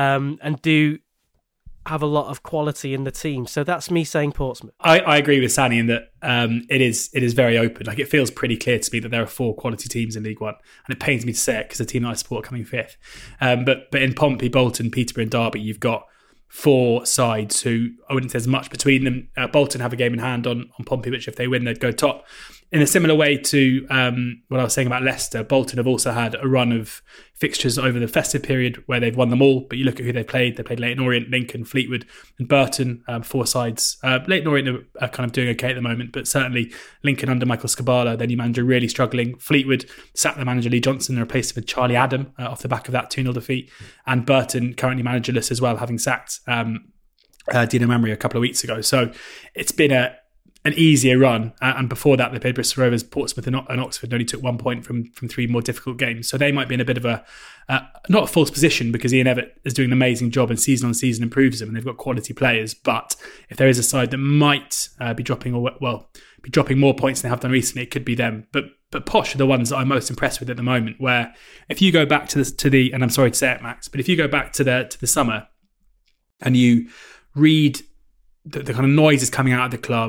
and do have a lot of quality in the team. So that's me saying Portsmouth. I agree with Sanny in that it is very open. Like, it feels pretty clear to me that there are 4 quality teams in League One, and it pains me to say it because the team that I support are coming 5th. But in Pompey, Bolton, Peterborough and Derby, you've got 4 sides who, I wouldn't say there's much between them. Bolton have a game in hand on Pompey, which if they win, they'd go top. In a similar way to what I was saying about Leicester, Bolton have also had a run of fixtures over the festive period where they've won them all. But you look at who they played. They played Leyton Orient, Lincoln, Fleetwood and Burton, 4 sides. Leyton Orient are kind of doing okay at the moment, but certainly Lincoln under Michael Scabala, their new manager, really struggling. Fleetwood sacked the manager Lee Johnson and replaced him with Charlie Adam off the back of that 2-0 defeat. And Burton currently managerless as well, having sacked Dino Mamry a couple of weeks ago. So it's been an easier run, and before that they played Bristol Rovers, Portsmouth and Oxford, and only took 1 point from 3 more difficult games. So they might be in a bit of a not a false position, because Ian Evatt is doing an amazing job and season on season improves them, and they've got quality players. But if there is a side that might be dropping more points than they have done recently, it could be them. But Posh are the ones that I'm most impressed with at the moment, where if you go back to the and I'm sorry to say it, Max, but if you go back to the summer and you read the kind of noises coming out of the club,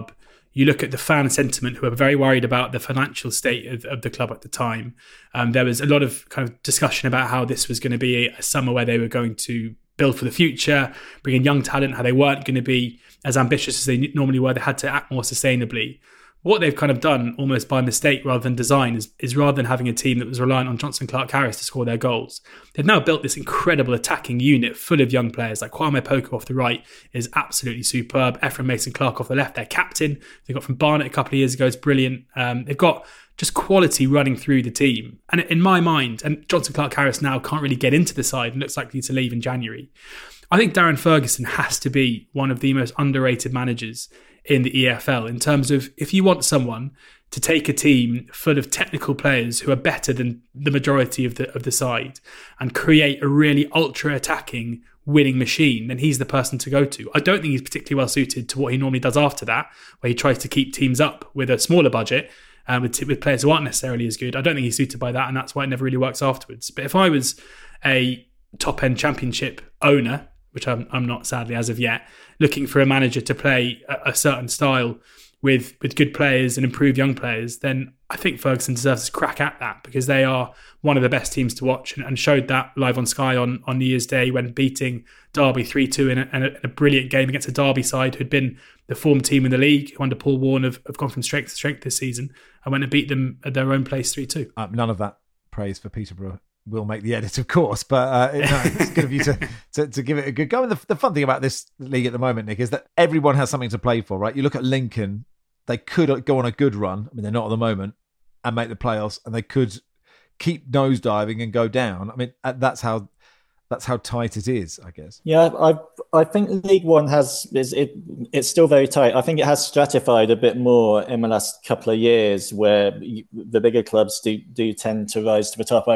You look at the fan sentiment, who are very worried about the financial state of the club at the time. There was a lot of kind of discussion about how this was going to be a summer where they were going to build for the future, bring in young talent, how they weren't going to be as ambitious as they normally were. They had to act more sustainably. What they've kind of done almost by mistake rather than design is rather than having a team that was reliant on Johnson Clark-Harris to score their goals, they've now built this incredible attacking unit full of young players. Like Kwame Poku off the right is absolutely superb. Ephraim Mason-Clark off the left, their captain, they got from Barnet a couple of years ago, is brilliant. They've got just quality running through the team. And in my mind, and Johnson Clark-Harris now can't really get into the side and looks likely to leave in January, I think Darren Ferguson has to be one of the most underrated managers in the EFL in terms of, if you want someone to take a team full of technical players who are better than the majority of the side and create a really ultra attacking winning machine, then he's the person to go to. I don't think he's particularly well suited to what he normally does after that, where he tries to keep teams up with a smaller budget with players who aren't necessarily as good. I don't think he's suited by that, and that's why it never really works afterwards. But if I was a top end championship owner, which I'm not sadly as of yet, looking for a manager to play a certain style with good players and improve young players, then I think Ferguson deserves a crack at that, because they are one of the best teams to watch, and showed that live on Sky on New Year's Day when beating Derby 3-2 in a brilliant game against a Derby side who'd been the form team in the league, who under Paul Warne have gone from strength to strength this season, and went and beat them at their own place 3-2. None of that praise for Peterborough will make the edit, of course, but it's good of you to give it a good go. And the fun thing about this league at the moment, Nick, is that everyone has something to play for, right? You look at Lincoln, they could go on a good run. I mean, they're not at the moment, and make the playoffs, and they could keep nosediving and go down. I mean, that's how tight it is, I guess. Yeah, I think League One it's still very tight. I think it has stratified a bit more in the last couple of years, where the bigger clubs do tend to rise to the top.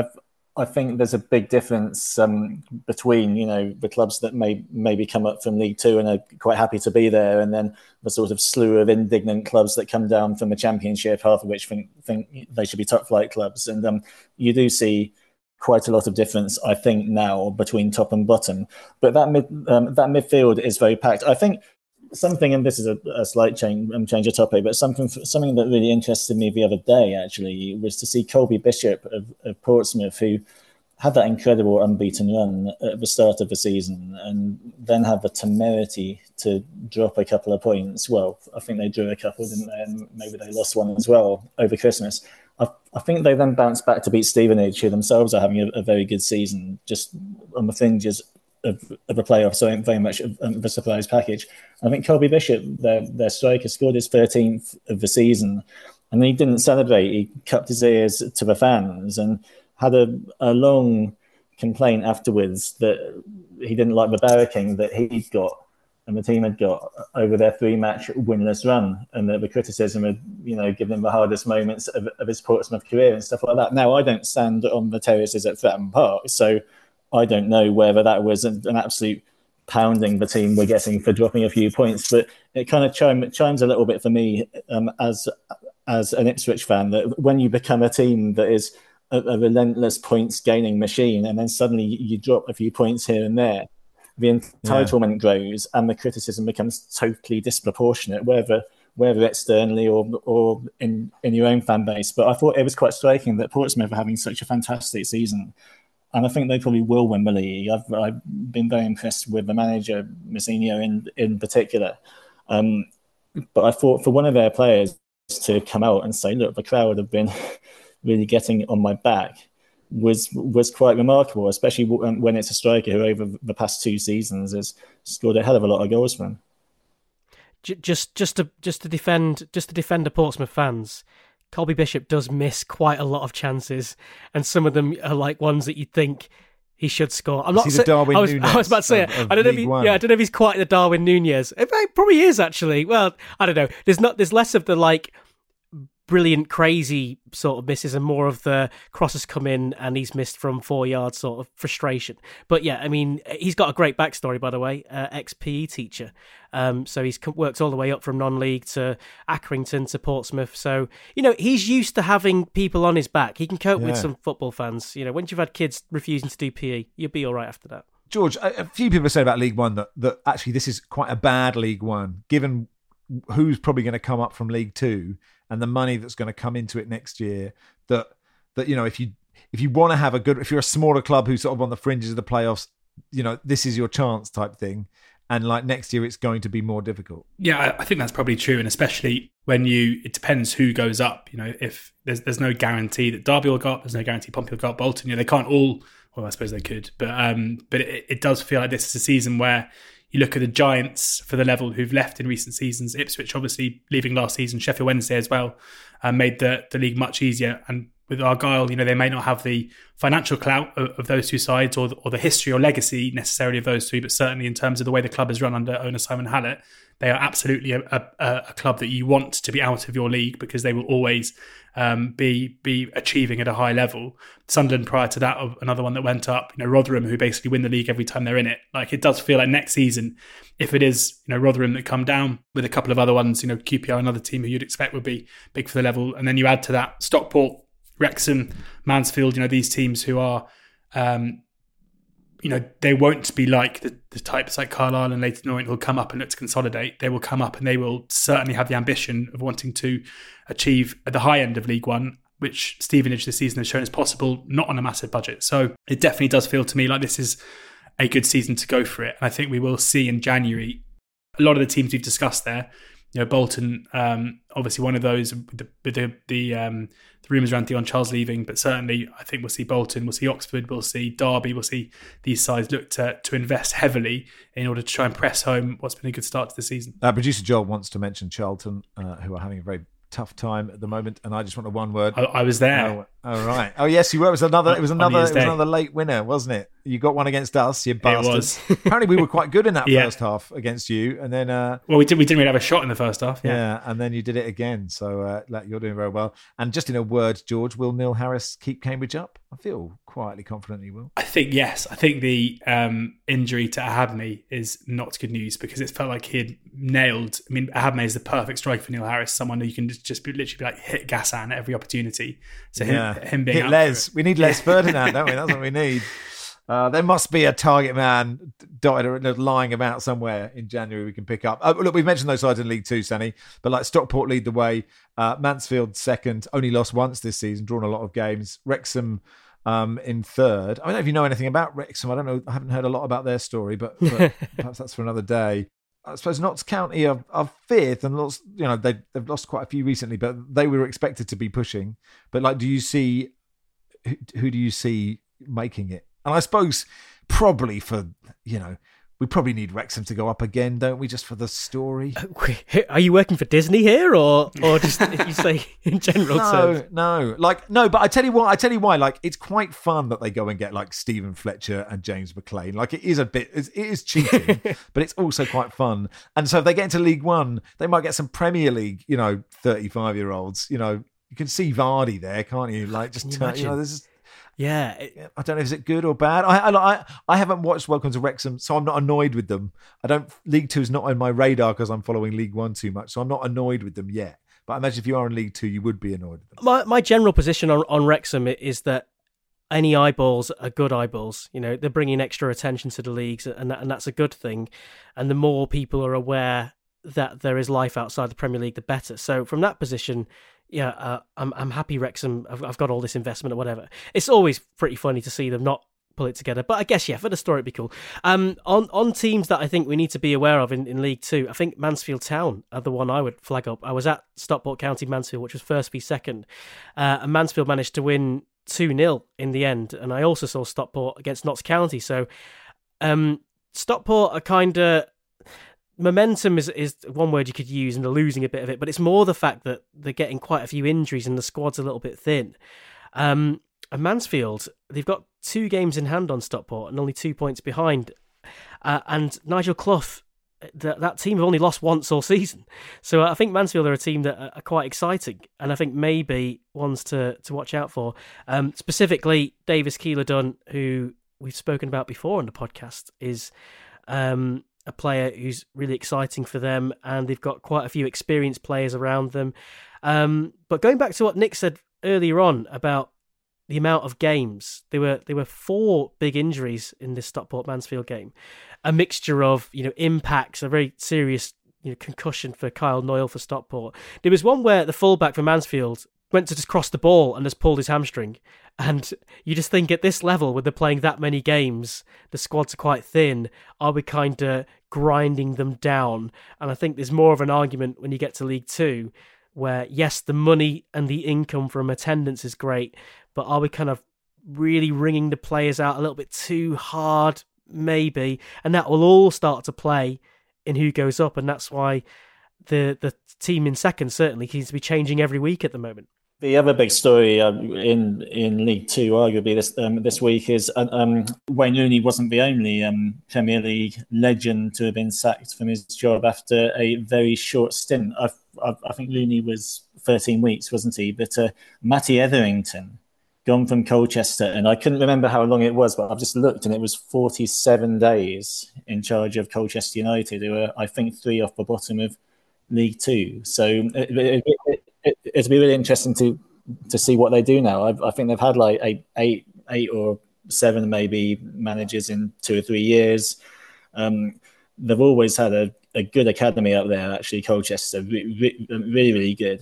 I think there's a big difference between the clubs that maybe come up from League Two and are quite happy to be there, and then the sort of slew of indignant clubs that come down from the Championship, half of which think they should be top flight clubs, and you do see quite a lot of difference, I think, now between top and bottom. But that midfield is very packed. I think something, and this is a slight change of topic, but something that really interested me the other day actually was to see Colby Bishop of Portsmouth, who had that incredible unbeaten run at the start of the season, and then had the temerity to drop a couple of points. Well, I think they drew a couple, didn't they? And maybe they lost one as well over Christmas. I think they then bounced back to beat Stevenage, who themselves are having a very good season, just on the fringes of the playoffs, so very much of a surprise package. I think Colby Bishop, their striker, scored his 13th of the season, and he didn't celebrate. He cupped his ears to the fans and had a long complaint afterwards that he didn't like the barracking that he'd got and the team had got over their 3-match winless run, and the criticism had, given him the hardest moments of his Portsmouth career and stuff like that. Now, I don't stand on the terraces at Fratton Park, so I don't know whether that was an absolute pounding the team were getting for dropping a few points, but it kind of chimes a little bit for me as an Ipswich fan, that when you become a team that is a relentless points gaining machine, and then suddenly you drop a few points here and there, the entitlement grows and the criticism becomes totally disproportionate, whether externally or in your own fan base. But I thought it was quite striking that Portsmouth are having such a fantastic season, and I think they probably will win the league. I've been very impressed with the manager, Mousinho in particular. But I thought for one of their players to come out and say, look, the crowd have been really getting on my back, was quite remarkable, especially when it's a striker who over the past 2 seasons has scored a hell of a lot of goals for him. Just to defend the Portsmouth fans, Colby Bishop does miss quite a lot of chances, and some of them are like ones that you'd think he should score. I'm not saying. I was about to say it. I don't know if he's quite the Darwin Núñez. It probably is actually. Well, I don't know. There's less of the like brilliant, crazy sort of misses and more of the crosses come in and he's missed from 4 yards sort of frustration. But yeah, I mean, he's got a great backstory, by the way, ex-PE teacher. So he's worked all the way up from non-league to Accrington to Portsmouth. So, he's used to having people on his back. He can cope with some football fans. Once you've had kids refusing to do PE, you'll be all right after that. George, a few people have said about League One that actually this is quite a bad League One, given who's probably going to come up from League Two and the money that's going to come into it next year, that if you want to have if you're a smaller club who's sort of on the fringes of the playoffs, this is your chance type thing. And like next year, it's going to be more difficult. Yeah, I think that's probably true. And especially when it depends who goes up. If there's no guarantee that Derby will go up, there's no guarantee Pompey will go up, Bolton, they can't all, well, I suppose they could. But it does feel like this is a season where you look at the giants for the level who've left in recent seasons. Ipswich, obviously, leaving last season, Sheffield Wednesday as well, made the league much easier. And with Argyle, they may not have the financial clout of those two sides or the history or legacy necessarily of those two, but certainly in terms of the way the club is run under owner Simon Hallett, they are absolutely a club that you want to be out of your league because they will always be achieving at a high level. Sunderland prior to that, another one that went up, Rotherham, who basically win the league every time they're in it. Like, it does feel like next season, if it is Rotherham that come down with a couple of other ones, QPR, another team who you'd expect would be big for the level, and then you add to that Stockport, Wrexham, Mansfield, these teams who are, they won't be like the types like Carlisle and Leyton Orient who'll come up and look to consolidate. They will come up and they will certainly have the ambition of wanting to achieve at the high end of League One, which Stevenage this season has shown is possible, not on a massive budget. So it definitely does feel to me like this is a good season to go for it. And I think we will see in January a lot of the teams we've discussed there. Bolton, obviously one of those with the rumours around Dion Charles leaving, but certainly I think we'll see Bolton, we'll see Oxford, we'll see Derby, we'll see these sides look to invest heavily in order to try and press home what's been a good start to the season. Producer Joel wants to mention Charlton, who are having a very tough time at the moment, and I just want one word. I was there. Oh, right. Oh, yes, you were. It was another late winner, wasn't it? You got one against us, you bastards. It was. Apparently, we were quite good in that first half against you, and then we didn't really have a shot in the first half. Yeah, and then you did it again. So you're doing very well. And just in a word, George, will Neil Harris keep Cambridge up? I feel quietly confident he will. I think yes. I think the injury to Ahabme is not good news because it felt like he had nailed. I mean, Ahabme is the perfect striker for Neil Harris, someone who you can just literally be like hit Gassan at every opportunity. So him being hit out Les. We need Les Ferdinand, don't we? That's what we need. There must be a target man lying about somewhere in January we can pick up. Look, we've mentioned those sides in League Two, Sanny, but like Stockport lead the way. Mansfield second, only lost once this season, drawn a lot of games. Wrexham in third. I don't know if you know anything about Wrexham. I don't know. I haven't heard a lot about their story, but perhaps that's for another day. I suppose Notts County are fifth, and lost. They've lost quite a few recently, but they were expected to be pushing. But like, do you see who do you see making it? And I suppose probably we probably need Wrexham to go up again, don't we? Just for the story. Are you working for Disney here, or just you say in general terms? No. But I tell you why. Like, it's quite fun that they go and get like Stephen Fletcher and James McLean. Like, it is cheating, but it's also quite fun. And so if they get into League One, they might get some Premier League, 35-year-olds. You can see Vardy there, can't you? Like, just this is. Yeah, I don't know, is it good or bad? I haven't watched Welcome to Wrexham, so I'm not annoyed with them. League Two is not on my radar because I'm following League One too much, so I'm not annoyed with them yet. But I imagine if you are in League Two, you would be annoyed with them. My general position on Wrexham is that any eyeballs are good eyeballs. They're bringing extra attention to the leagues, and that's a good thing. And the more people are aware that there is life outside the Premier League, the better. So from that position, I'm happy Wrexham. I've got all this investment or whatever. It's always pretty funny to see them not pull it together. But I guess, for the story, it'd be cool. On teams that I think we need to be aware of in League Two, I think Mansfield Town are the one I would flag up. I was at Stockport County Mansfield, which was first v second, and Mansfield managed to win 2-0 in the end. And I also saw Stockport against Notts County. So Stockport are kind of... Momentum is one word you could use, and they're losing a bit of it, but it's more the fact that they're getting quite a few injuries and the squad's a little bit thin. And Mansfield, they've got 2 games in hand on Stockport and only 2 points behind. And Nigel Clough, that team have only lost once all season. So I think Mansfield are a team that are quite exciting, and I think maybe ones to watch out for. Specifically, Davis Keeler-Dunn, who we've spoken about before on the podcast, is... a player who's really exciting for them, and they've got quite a few experienced players around them. But going back to what Nick said earlier on about the amount of games, there were 4 big injuries in this Stockport Mansfield game. A mixture of impacts, a very serious concussion for Kyle Noyle for Stockport. There was one where the fullback for Mansfield went to just cross the ball and just pulled his hamstring. And you just think at this level, with they're playing that many games, the squads are quite thin. Are we kind of grinding them down? And I think there's more of an argument when you get to League Two, where yes, the money and the income from attendance is great, but are we kind of really wringing the players out a little bit too hard? Maybe. And that will all start to play in who goes up. And that's why the team in second certainly seems to be changing every week at the moment. The other big story in League Two, arguably this week, is Wayne Rooney wasn't the only Premier League legend to have been sacked from his job after a very short stint. I think Rooney was 13 weeks, wasn't he? But Matty Etherington, gone from Colchester, and I couldn't remember how long it was, but I've just looked, and it was 47 days in charge of Colchester United, who were, I think, 3 off the bottom of League Two. So it'd be really interesting to see what they do now. I think they've had like eight or 7 maybe managers in 2 or 3 years. They've always had a good academy up there, actually, Colchester, really, really good.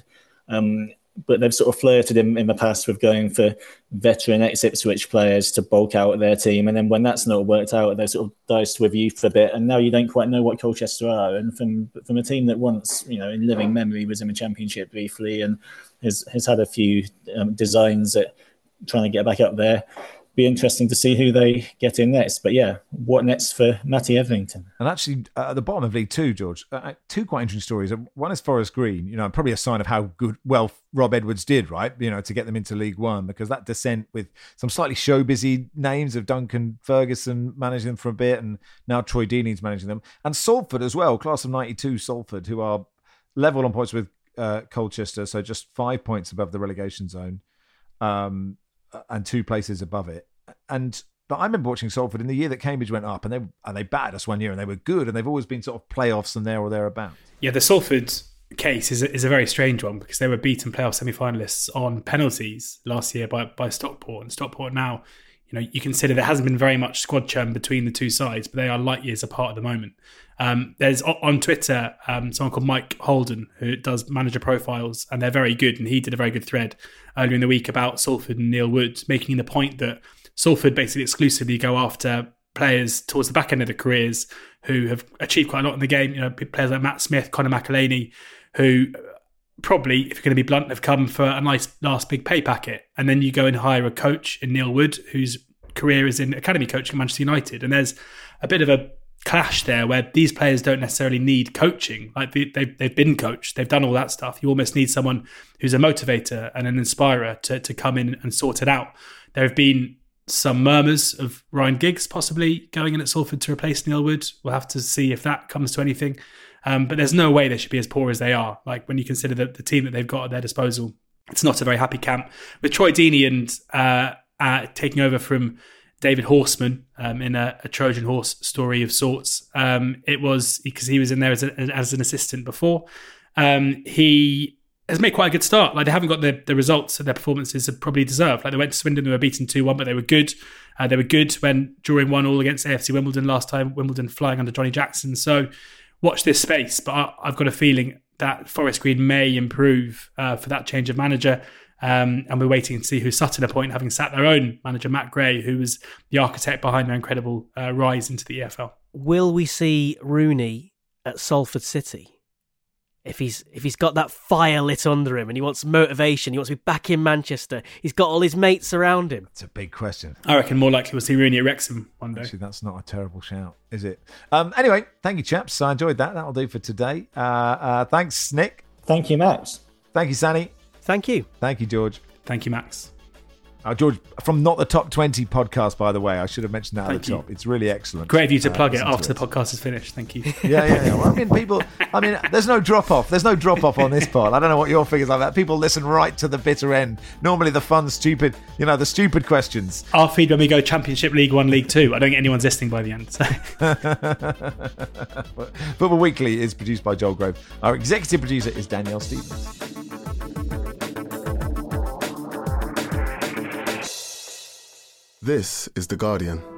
But they've sort of flirted in the past with going for veteran ex-Ipswich players to bulk out their team. And then when that's not worked out, they've sort of diced with youth a bit. And now you don't quite know what Colchester are. And from a team that once, in living memory was in the Championship briefly and has had a few designs at trying to get back up there, be interesting to see who they get in next. But yeah, what next for Matty Etherington? And actually, at the bottom of League Two, George, 2 quite interesting stories. One is Forest Green, probably a sign of how well Rob Edwards did, right? To get them into League One, because that descent with some slightly show-busy names of Duncan Ferguson managing them for a bit, and now Troy Deeney's managing them. And Salford as well, class of 92 Salford, who are level on points with Colchester, so just 5 points above the relegation zone. And 2 places above it. But I remember watching Salford in the year that Cambridge went up, and they battered us one year, and they were good, and they've always been sort of playoffs and there or thereabouts. Yeah, the Salford case is a very strange one, because they were beaten playoff semi-finalists on penalties last year by Stockport, and Stockport now, you consider there hasn't been very much squad churn between the two sides, but they are light years apart at the moment. There's on Twitter someone called Mike Holden who does manager profiles, and they're very good, and he did a very good thread earlier in the week about Salford and Neil Wood, making the point that Salford basically exclusively go after players towards the back end of their careers who have achieved quite a lot in the game. Players like Matt Smith, Conor McElhaney, who probably, if you're going to be blunt, have come for a nice last big pay packet. And then you go and hire a coach in Neil Wood, whose career is in academy coaching at Manchester United. And there's a bit of a clash there where these players don't necessarily need coaching. Like they've been coached, they've done all that stuff. You almost need someone who's a motivator and an inspirer to come in and sort it out. There have been some murmurs of Ryan Giggs possibly going in at Salford to replace Neil Wood. We'll have to see if that comes to anything. But there's no way they should be as poor as they are. Like, when you consider the team that they've got at their disposal, it's not a very happy camp. With Troy Deeney and taking over from David Horseman in a Trojan horse story of sorts, it was because he was in there as an assistant before. He has made quite a good start. Like, they haven't got the results that their performances have probably deserved. Like, they went to Swindon, they were beaten 2-1, but they were good. They were good when drawing 1-1 against AFC Wimbledon last time, Wimbledon flying under Johnny Jackson. So watch this space. But I've got a feeling that Forest Green may improve for that change of manager. And we're waiting to see who Sutton appoint, having sat their own manager, Matt Gray, who was the architect behind their incredible rise into the EFL. Will we see Rooney at Salford City? If he's got that fire lit under him and he wants motivation, he wants to be back in Manchester, he's got all his mates around him. It's a big question. I reckon more likely we'll see Rooney at Wrexham one day. Actually, that's not a terrible shout, is it? Anyway, thank you, chaps. I enjoyed that. That'll do for today. Thanks, Nick. Thank you, Max. Thank you, Sani. Thank you. Thank you, George. Thank you, Max. George, from Not the Top 20 podcast, by the way, I should have mentioned that at the top. It's really excellent. Great of you to plug it after the podcast is finished. Thank you. Yeah. Well, there's no drop-off. There's no drop-off on this part. I don't know what your figure's like that. People listen right to the bitter end. Normally the fun, stupid, the stupid questions. Our feed when we go Championship, League 1, League 2. I don't think anyone's listening by the end. So. Football Weekly is produced by Joel Grove. Our executive producer is Danielle Stevens. This is The Guardian.